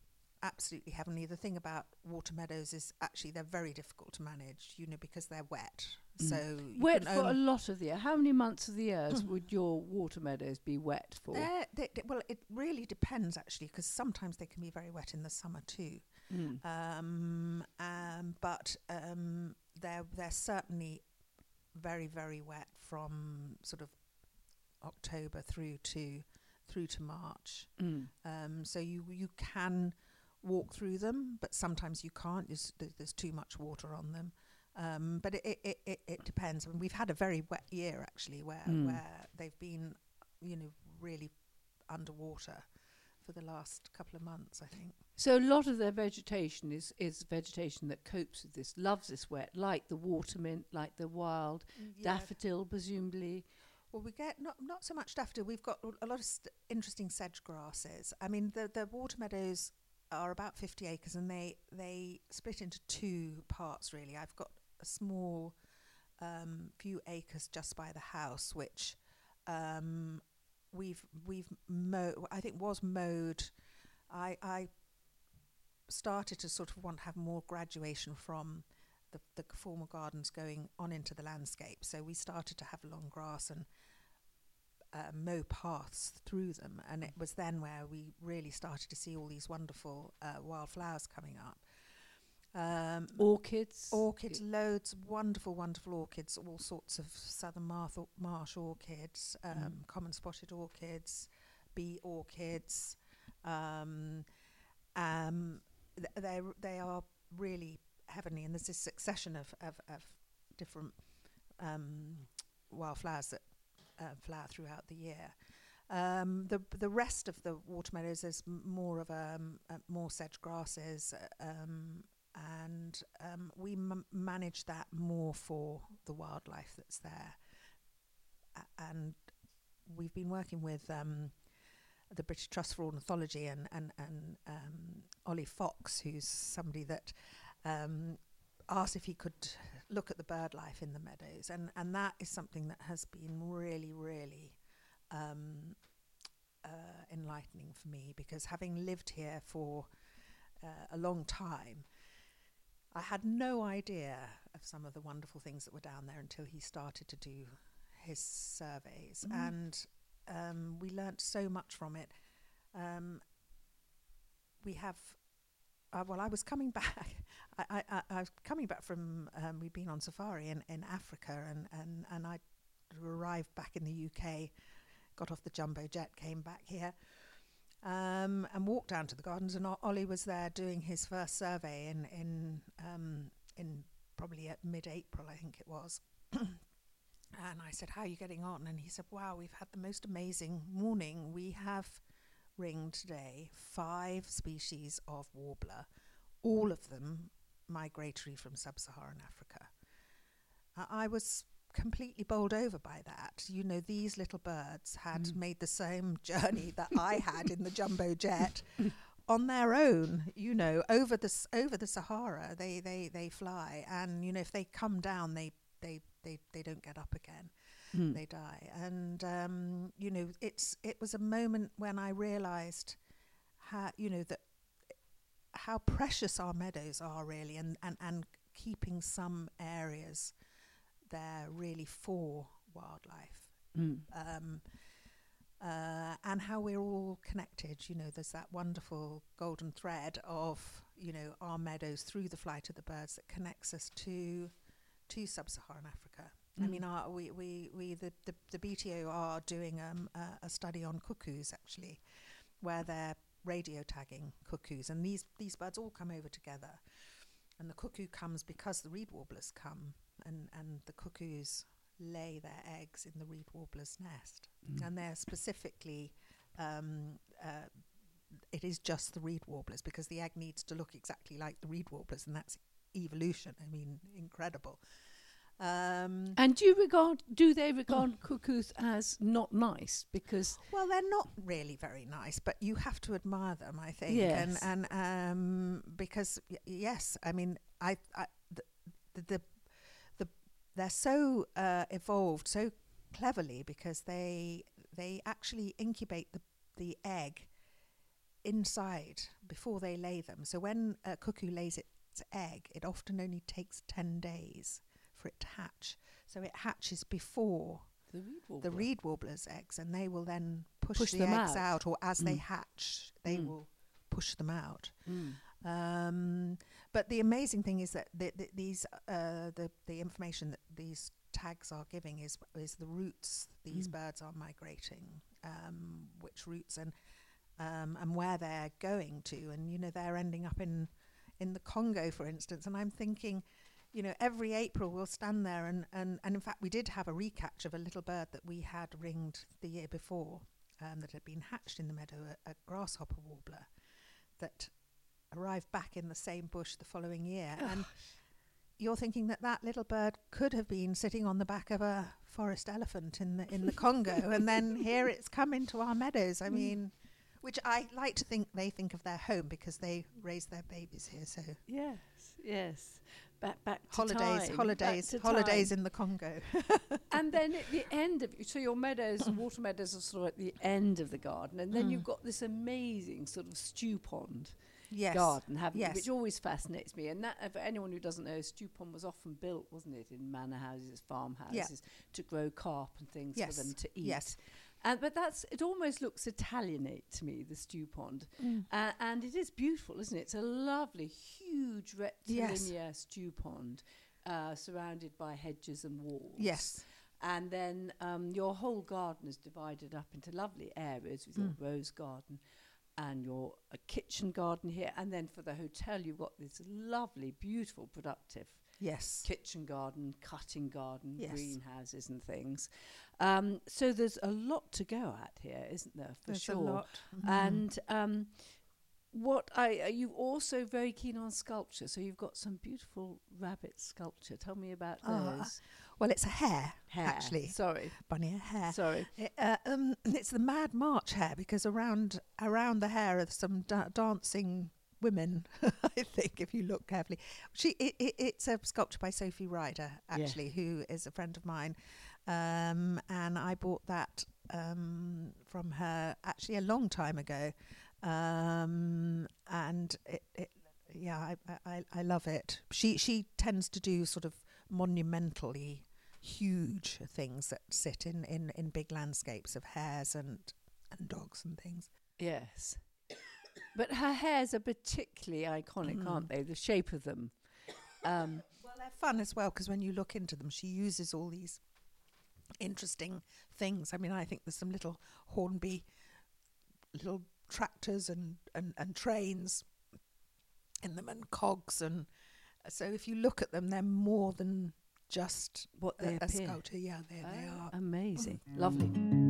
absolutely heavenly. The thing about water meadows is actually they're very difficult to manage, you know, because they're wet. Mm. So you wet can for a only lot of the year. How many months of the year would your water meadows be wet for? they, they, well, it really depends actually, because sometimes they can be very wet in the summer too. Mm. Um, um, but um, they're they're certainly very very wet from sort of October through to through to March. Mm. Um, so you you can walk through them, but sometimes you can't. There's, there's too much water on them. Um, but it, it, it, it depends. I mean, we've had a very wet year actually, where Mm. where they've been, you know, really underwater for the last couple of months, I think. So a lot of their vegetation is, is vegetation that copes with this, loves this wet, like the water mint, like the wild Yeah. daffodil, presumably. Well, we get not not so much daffodil. We've got a lot of st- interesting sedge grasses. I mean, the the water meadows are about fifty acres, and they they split into two parts really. I've got a small um, few acres just by the house, which um, we've we've mowed. I think was mowed. I I started to sort of want to have more graduation from the, the formal gardens going on into the landscape. So we started to have long grass and uh, mow paths through them. And it was then where we really started to see all these wonderful uh, wildflowers coming up. Um, Orchids. orchids, loads of wonderful, wonderful orchids, all sorts of southern marsh, marsh orchids, um, Mm. common spotted orchids, bee orchids. Um, um, th- they they are really heavenly, and there's this succession of, of, of different um, wildflowers that uh, flower throughout the year. Um, the the rest of the water meadows is m- more of um, uh, more sedge grasses, uh, um, and um, we m- manage that more for the wildlife that's there. A- and we've been working with um, the British Trust for Ornithology and and and um, Ollie Fox, who's somebody that um, asked if he could look at the bird life in the meadows, and and that is something that has been really really um, uh, enlightening for me, because having lived here for uh, a long time, I had no idea of some of the wonderful things that were down there until he started to do his surveys, Mm. and um, we learnt so much from it. Um, we have, uh, well, I was coming back. I, I, I, I was coming back from. Um, we'd been on safari in, in Africa, and and and I arrived back in the U K, got off the jumbo jet, came back here, um, and walked down to the gardens. And O- Ollie was there doing his first survey in in um, in probably at mid-April, I think it was. And I said, "How are you getting on?" And he said, "Wow, we've had the most amazing morning. We have ringed today five species of warbler, all of them migratory from sub-Saharan Africa." I, I was completely bowled over by that. You know, these little birds had Mm. made the same journey that I had in the jumbo jet on their own. You know, over the s- over the Sahara, they they they fly, and you know, if they come down, they they they they don't get up again. Mm. They die. And um, you know, it's it was a moment when I realised how, you know, that how precious our meadows are really, and, and, and keeping some areas there really for wildlife. Mm. Um, uh, and how we're all connected. You know, there's that wonderful golden thread of, you know, our meadows through the flight of the birds that connects us to to sub-Saharan Africa. I Mm. mean, our, we, we, we the, the, the B T O are doing um, a, a study on cuckoos, actually, where they're radio tagging cuckoos. And these, these birds all come over together. And the cuckoo comes because the reed warblers come, and, and the cuckoos lay their eggs in the reed warbler's nest. Mm. And they're specifically, um, uh, it is just the reed warblers, because the egg needs to look exactly like the reed warblers, and that's evolution. I mean, incredible. Um, And do you regard? Do they regard cuckoos as not nice? Because well, they're not really very nice, but you have to admire them, I think. Yes. And and um, because y- yes, I mean, I, I the, the the the they're so uh, evolved so cleverly, because they they actually incubate the the egg inside before they lay them. So when a cuckoo lays its egg, it often only takes ten days for it to hatch. So it hatches before The reed warbler. the reed warbler's eggs, and they will then push, Push the them eggs out. out, or as they Mm. hatch, they Mm. will push them out. Mm. Um, but the amazing thing is that the, the, these uh, the the information that these tags are giving is is the routes these Mm. birds are migrating, um, which routes and um, and where they're going to, and you know they're ending up in in the Congo, for instance. And I'm thinking, you know, every April we'll stand there, and and and in fact we did have a recatch of a little bird that we had ringed the year before, um, that had been hatched in the meadow, a, a grasshopper warbler, that arrived back in the same bush the following year. And you're thinking that that little bird could have been sitting on the back of a forest elephant in the in the Congo, and then here it's come into our meadows. I mean, which I like to think they think of their home because they raise their babies here. So Yes, yes. Back, back to holidays, time, holidays, back to holidays time. in the Congo. And then at the end of so your meadows and water meadows are sort of at the end of the garden, and then Mm. you've got this amazing sort of stew pond Yes. garden, haven't you? Yes. Which always fascinates me. And that, uh, for anyone who doesn't know, stew pond was often built, wasn't it, in manor houses, farmhouses, to grow carp and things Yes. for them to eat. Yes. And but that's it. Almost looks Italianate to me, the stew pond, uh, and it is beautiful, isn't it? It's a lovely, huge rectilinear stew pond, uh, surrounded by hedges and walls. Yes. And then um, your whole garden is divided up into lovely areas with your Mm. rose garden and your a kitchen garden here. And then for the hotel, you've got this lovely, beautiful, productive Yes. kitchen garden, cutting garden, Yes. greenhouses and things. Um, so there's a lot to go at here, isn't there, for There's sure? a lot. Mm. And um, what I are you also very keen on sculpture? So you've got some beautiful rabbit sculpture. Tell me about Ah, those. Well, it's a hare, Hair. actually. Sorry, Bunny a hare. sorry. It, uh, um, it's the Mad March hare, because around around the hare are some da- dancing women. I think if you look carefully, she it, it, it's a sculpture by Sophie Ryder, actually, who is a friend of mine, um, and I bought that um, from her actually a long time ago, um, and it, it yeah I, I I love it. She she tends to do sort of monumentally huge things that sit in, in, in big landscapes of hares and and dogs and things. Yes. But her hairs are particularly iconic, Mm. aren't they? The shape of them. Um, Well, they're fun as well, because when you look into them, she uses all these interesting things. I mean, I think there's some little Hornby little tractors and, and, and trains in them, and cogs, and so if you look at them, they're more than just what they a, a appear. sculpture. Yeah, they, they Oh, are. amazing. Lovely.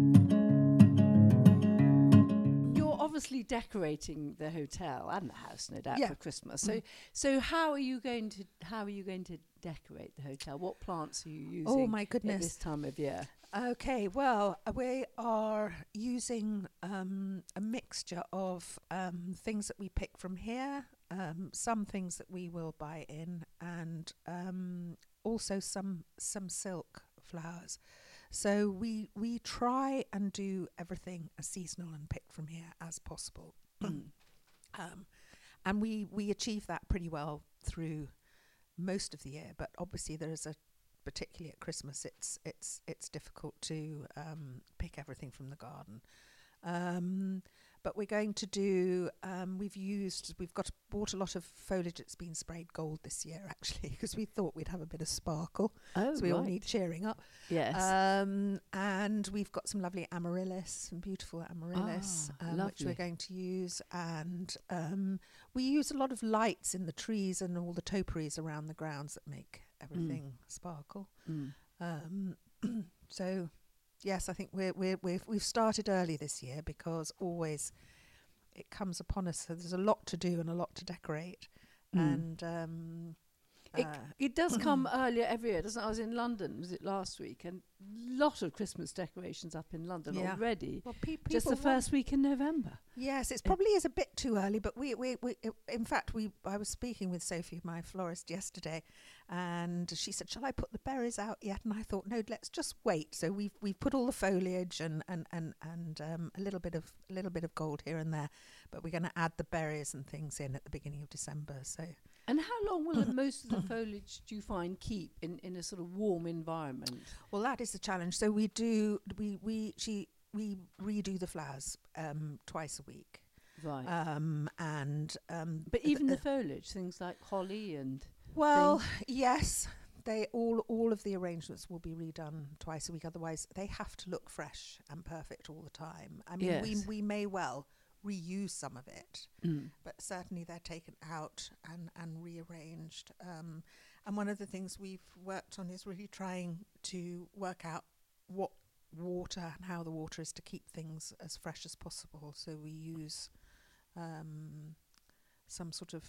You're obviously decorating the hotel and the house, no doubt, Yeah. for Christmas. So Mm. so how are you going to how are you going to decorate the hotel? What plants are you using Oh my at goodness. this time of year? Okay, well, uh, we are using um, a mixture of um, things that we pick from here, um, some things that we will buy in, and um, also some some silk flowers. So we we try and do everything as seasonal and picked from here as possible, um, and we we achieve that pretty well through most of the year. But obviously there is a particularly at Christmas, it's it's it's difficult to um, pick everything from the garden. Um, but we're going to do. Um, we've used. We've got bought a lot of foliage that's been sprayed gold this year, actually, because we thought we'd have a bit of sparkle. Oh, so we all need cheering up. Yes. Um, and we've got some lovely amaryllis, some beautiful amaryllis, Ah, um, which we're lovely. going to use. And um, we use a lot of lights in the trees and all the topiaries around the grounds that make everything sparkle. Mm. Um, so, yes, I think we're, we're, we've, we've started early this year, because always it comes upon us. So there's a lot to do and a lot to decorate. Mm. And um, It, uh, it does come earlier every year, doesn't it? I was in London, was it last week? And lot of Christmas decorations up in London Yeah. already. Well, pe- Just the people want- first week in November. Yes, it probably is a bit too early, but we, we, we in fact, we I was speaking with Sophie, my florist, yesterday, and she said, "Shall I put the berries out yet?" And I thought, no, let's just wait. So we've we've put all the foliage and and and and um, a little bit of a little bit of gold here and there, but we're going to add the berries and things in at the beginning of December. So And how long will the most of the foliage, do you find, keep in, in a sort of warm environment? well, that is the challenge. So we do we we she we redo the flowers um, twice a week, Right. um, and um, but th- even uh, the foliage, things like holly and... Well, yes, they all all of the arrangements will be redone twice a week. Otherwise, they have to look fresh and perfect all the time. I mean, we Yes. we may well reuse some of it, Mm. but certainly they're taken out and and rearranged. Um, and one of the things we've worked on is really trying to work out what water and how the water is to keep things as fresh as possible. So we use um, some sort of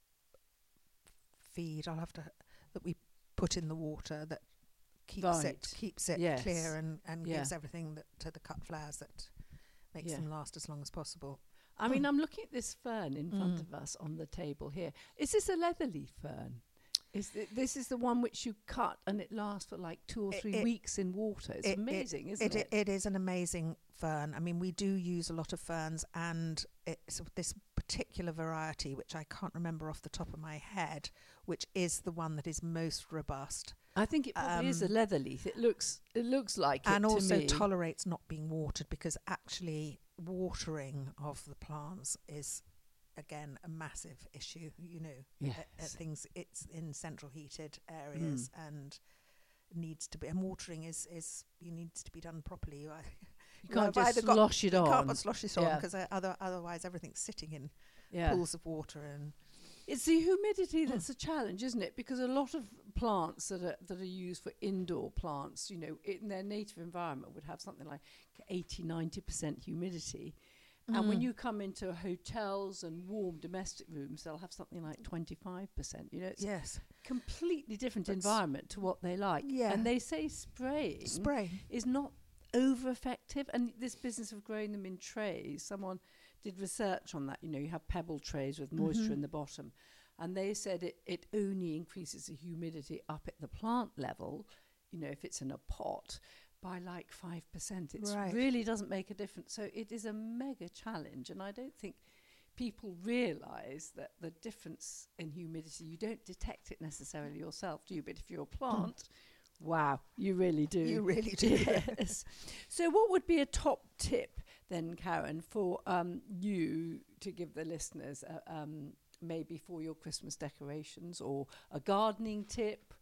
feed. I'll have to that we put in the water that keeps Right. it keeps it Yes. clear and and Yeah. gives everything that to the cut flowers that makes Yeah. them last as long as possible. I mean, I'm looking at this fern in front Mm. of us on the table here. Is this a leatherleaf fern? Is th- this is the one which you cut and it lasts for like two or It- three it- weeks in water? It's it- it- amazing, isn't It, it? it is an amazing fern. I mean, we do use a lot of ferns, and it's this particular variety, which I can't remember off the top of my head, which is the one that is most robust I think it probably is a um, leatherleaf. It looks it looks like and it to also me. tolerates not being watered, because actually watering of the plants is, again, a massive issue. You know, Yes. at, at things it's in central heated areas and needs to be, and watering is is you needs to be done properly. You, You can't have just either got- slosh it you on. can't but slosh it on, Yeah. because other otherwise everything's sitting in Yeah. pools of water. And It's the humidity that's a challenge, isn't it? Because a lot of plants that are that are used for indoor plants, you know, in their native environment would have something like eighty, ninety percent humidity. And when you come into hotels and warm domestic rooms, they'll have something like twenty-five percent. You know, it's yes, a completely different That's- environment to what they like. Yeah. And they say spraying spray. is not over effective. And this business of growing them in trays, someone did research on that. You know, you have pebble trays with moisture Mhm. in the bottom, and they said it, it only increases the humidity up at the plant level, you know, if it's in a pot, by like five percent. It Right. really doesn't make a difference. So it is a mega challenge, and I don't think people realise that the difference in humidity, you don't detect it necessarily yourself, do you? But if you're a plant, wow, you really do. You really do. Yes. So what would be a top tip then, Karen, for um, you to give the listeners uh, um, maybe for your Christmas decorations, or a gardening tip,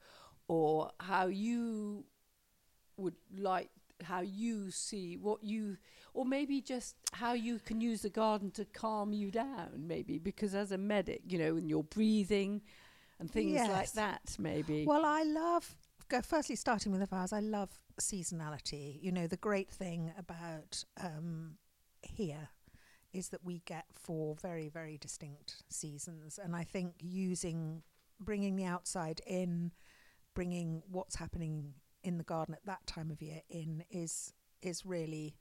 or how you would like, how you see what you, or maybe just how you can use the garden to calm you down, maybe, because as a medic, you know, and you're breathing and things like Yes. that, maybe. Well, I love, go, firstly, starting with the flowers, I love seasonality. You know, the great thing about um, here is that we get four very, very distinct seasons. And I think using, bringing the outside in, bringing what's happening in the garden at that time of year in is is really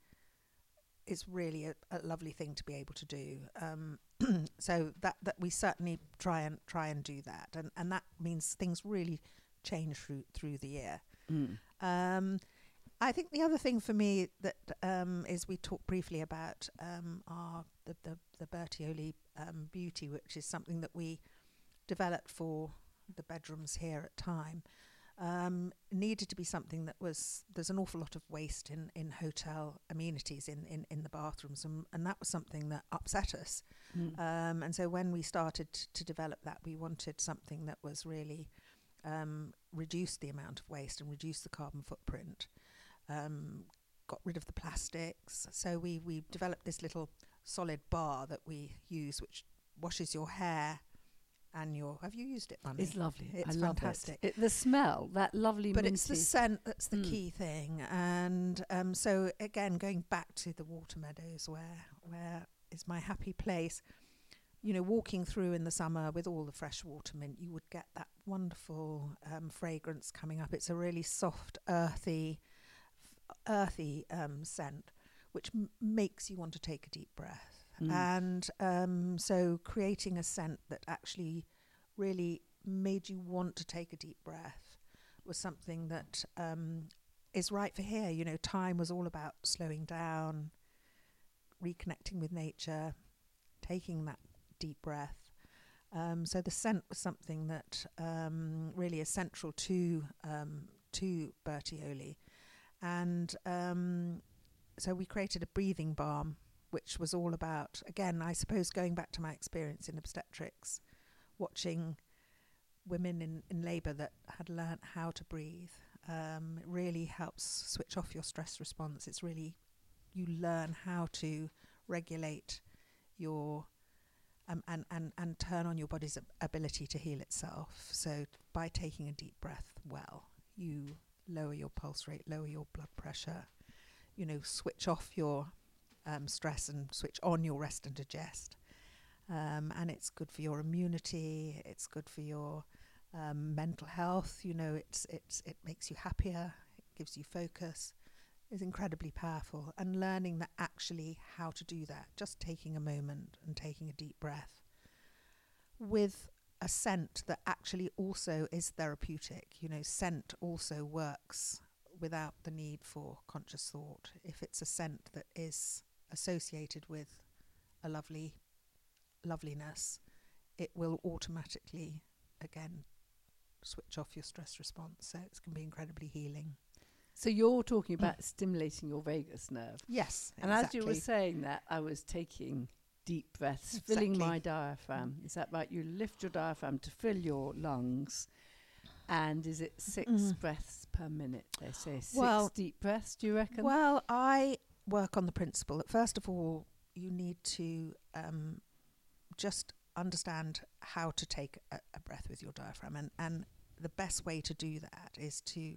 is really a, a lovely thing to be able to do. Um, so that that we certainly try and try and do that, and and that means things really change through through the year. Mm. Um, I think the other thing for me that um, is we talked briefly about um, our the the, the Bertioli um, Beauty, which is something that we developed for the bedrooms here at Time. Um, needed to be something that was, there's an awful lot of waste in, in hotel amenities in, in, in the bathrooms, and, and that was something that upset us. Mm. Um, and so when we started to develop that, we wanted something that was really um, reduced the amount of waste and reduced the carbon footprint, um, got rid of the plastics. So we, we developed this little solid bar that we use, which washes your hair and your, have you used it, Bunny? It's lovely. It's I love fantastic. it. it. The smell, that lovely But minty. it's the scent that's the Mm. key thing. And um, so again, going back to the water meadows, where where is my happy place, you know, walking through in the summer with all the fresh water mint, you would get that wonderful um, fragrance coming up. It's a really soft, earthy, earthy um, scent, which m- makes you want to take a deep breath. Mm. And um, so creating a scent that actually really made you want to take a deep breath was something that um, is right for here. You know, Thyme was all about slowing down, reconnecting with nature, taking that deep breath. Um, so the scent was something that um, really is central to um, to Bertioli. And um, so we created a breathing balm, which was all about, again, I suppose going back to my experience in obstetrics, watching women in, in labour that had learnt how to breathe. Um, it really helps switch off your stress response. It's really, you learn how to regulate your um, and, and, and turn on your body's ab- ability to heal itself. So by taking a deep breath well, you lower your pulse rate, lower your blood pressure, you know, switch off your um, stress and switch on your rest and digest. Um, and it's good for your immunity, it's good for your um, mental health, you know, it's it's it makes you happier, it gives you focus. Is incredibly powerful, and learning that actually how to do that, just taking a moment and taking a deep breath with a scent that actually also is therapeutic. You know, scent also works without the need for conscious thought. If it's a scent that is associated with a lovely loveliness, it will automatically, again, switch off your stress response. So it's going to be incredibly healing. So you're talking about mm. stimulating your vagus nerve. Yes, and exactly. as you were saying that, I was taking deep breaths, exactly. filling my diaphragm. Mm. Is that right? You lift your diaphragm to fill your lungs. And is it six mm. breaths per minute? They say six well, deep breaths, do you reckon? Well, I work on the principle that first of all, you need to um, just understand how to take a, a breath with your diaphragm. And, and the best way to do that is to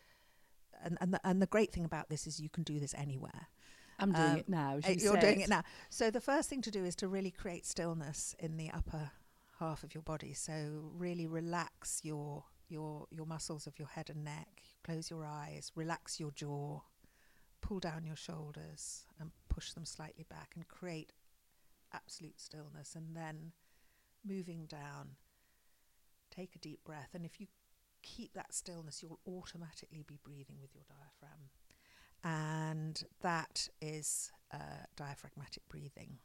And and the, and the great thing about this is you can do this anywhere. I'm doing um, it now. Uh, you're doing it. it now. So the first thing to do is to really create stillness in the upper half of your body. So really relax your your your muscles of your head and neck. Close your eyes. Relax your jaw. Pull down your shoulders and push them slightly back and create absolute stillness. And then moving down, take a deep breath. And if you keep that stillness, you'll automatically be breathing with your diaphragm. And that is uh, diaphragmatic breathing.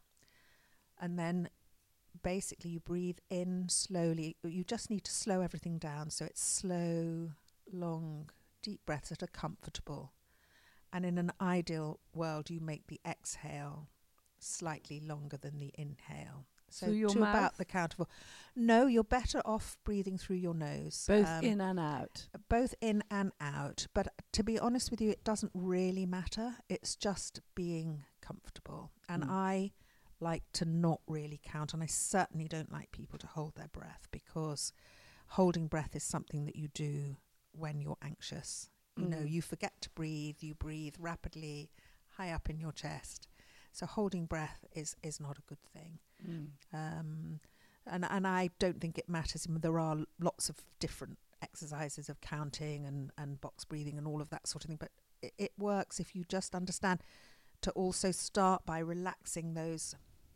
And then basically you breathe in slowly. You just need to slow everything down. So it's slow, long, deep breaths that are comfortable. And in an ideal world, you make the exhale slightly longer than the inhale. So through your to mouth? About the count of, no, you're better off breathing through your nose. Both um, in and out. Both in and out. But to be honest with you, it doesn't really matter. It's just being comfortable. And Mm. I like to not really count. And I certainly don't like people to hold their breath, because holding breath is something that you do when you're anxious. You Mm. know, you forget to breathe. You breathe rapidly, high up in your chest. So holding breath is, is not a good thing. Mm. Um, and and I don't think it matters. I mean, there are lots of different exercises of counting and, and box breathing and all of that sort of thing, but it, it works if you just understand to also start by relaxing those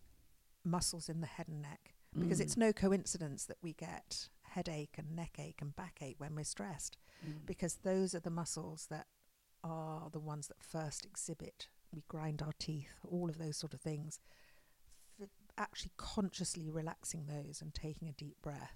muscles in the head and neck, because Mm. it's no coincidence that we get headache and neck ache and backache when we're stressed, Mm. because those are the muscles that are the ones that first exhibit. We grind our teeth, all of those sort of things. F- actually consciously relaxing those and taking a deep breath.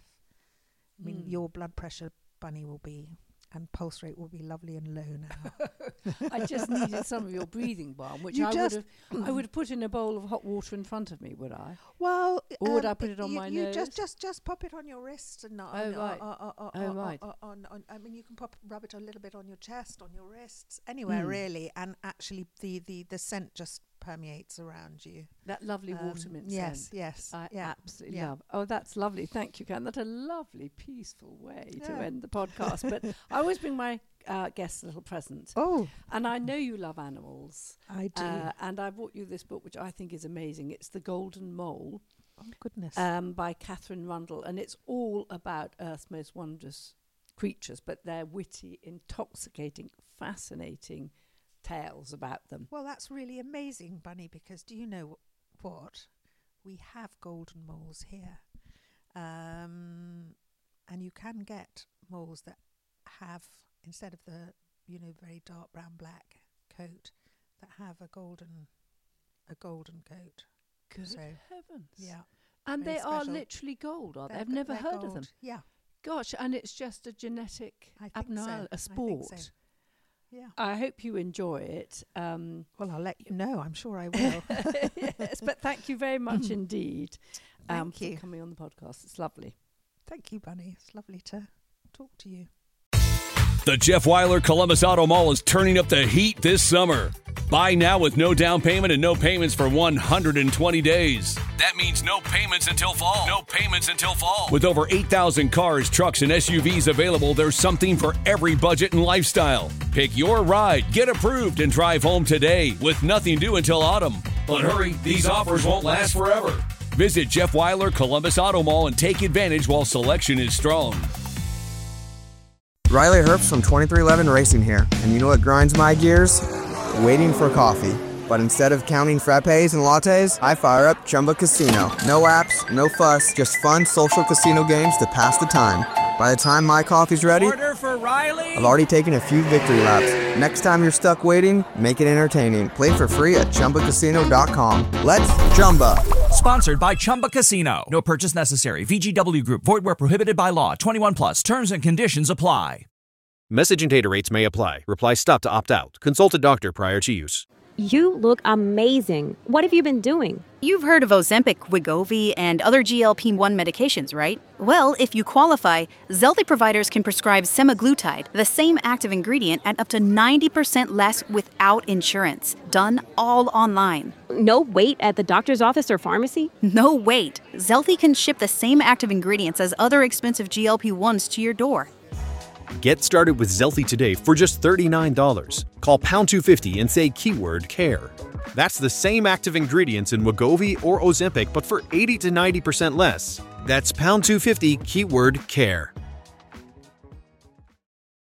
I mean, Mm. your blood pressure, Bunny, will be, and pulse rate will be lovely and low now. I just needed some of your breathing balm, which You I would just- have. I would have put in a bowl of hot water in front of me, would I? Well, Or would um, I put it on you, my you nose? just, just, just pop it on your wrist and not. Oh, on, right. On, on, on, Oh, on, right. On, on, on, I mean, you can pop, rub it a little bit on your chest, on your wrists, anywhere Mm. really, and actually the, the, the scent just permeates around you. That lovely Um, water mint yes, scent. yes, I yeah, absolutely yeah. love. Oh, that's lovely. Thank you, Karen. That's a lovely, peaceful way to Yeah. end the podcast. But I always bring my uh, guests a little present. Oh, And I know you love animals. I do. Uh, and I brought you this book, which I think is amazing. It's The Golden Mole oh goodness. um, by Catherine Rundle. And it's all about Earth's most wondrous creatures, but they're witty, intoxicating, fascinating tales about them. Well, that's really amazing, Bunny, because do you know what? We have golden moles here. Um, and you can get moles that have, instead of the, you know, very dark brown black coat, that have a golden a golden coat. Good So, heavens. yeah. And very they are special. literally gold, are they? They're I've go- never they're heard of gold. them. Yeah. Gosh, and it's just a genetic I think so. abnormal, I a think sport. so. Yeah. I hope you enjoy it. Um, Well, I'll let you know. I'm sure I will. yes, but thank you very much indeed um, Thank you. for coming on the podcast. It's lovely. Thank you, Bunny. It's lovely to talk to you. The Jeff Weiler Columbus Auto Mall is turning up the heat this summer. Buy now with no down payment and no payments for one hundred twenty days. That means no payments until fall. No payments until fall. With over eight thousand cars, trucks, and S U Vs available, there's something for every budget and lifestyle. Pick your ride, get approved, and drive home today with nothing due until autumn. But hurry, these offers won't last forever. Visit Jeff Weiler Columbus Auto Mall and take advantage while selection is strong. Riley Herbst from twenty-three eleven Racing here, and you know what grinds my gears? Waiting for coffee. But instead of counting frappes and lattes, I fire up Chumba Casino. No apps, no fuss, just fun social casino games to pass the time. By the time my coffee's ready, Order for Riley. I've already taken a few victory laps. Next time you're stuck waiting, make it entertaining. Play for free at Chumba Casino dot com. Let's Chumba. Sponsored by Chumba Casino. No purchase necessary. V G W Group. Void where prohibited by law. twenty-one plus. Terms and conditions apply. Message and data rates may apply. Reply stop to opt out. Consult a doctor prior to use. You look amazing. What have you been doing? You've heard of Ozempic, Wegovy, and other G L P one medications, right? Well, if you qualify, Zelty providers can prescribe semaglutide, the same active ingredient, at up to ninety percent less without insurance. Done all online. No wait at the doctor's office or pharmacy? No wait. Zelty can ship the same active ingredients as other expensive G L P ones to your door. Get started with Zelty today for just thirty-nine dollars. Call pound two fifty and say keyword CARE. That's the same active ingredients in Wegovy or Ozempic, but for eighty to ninety percent less. That's pound two fifty, keyword CARE.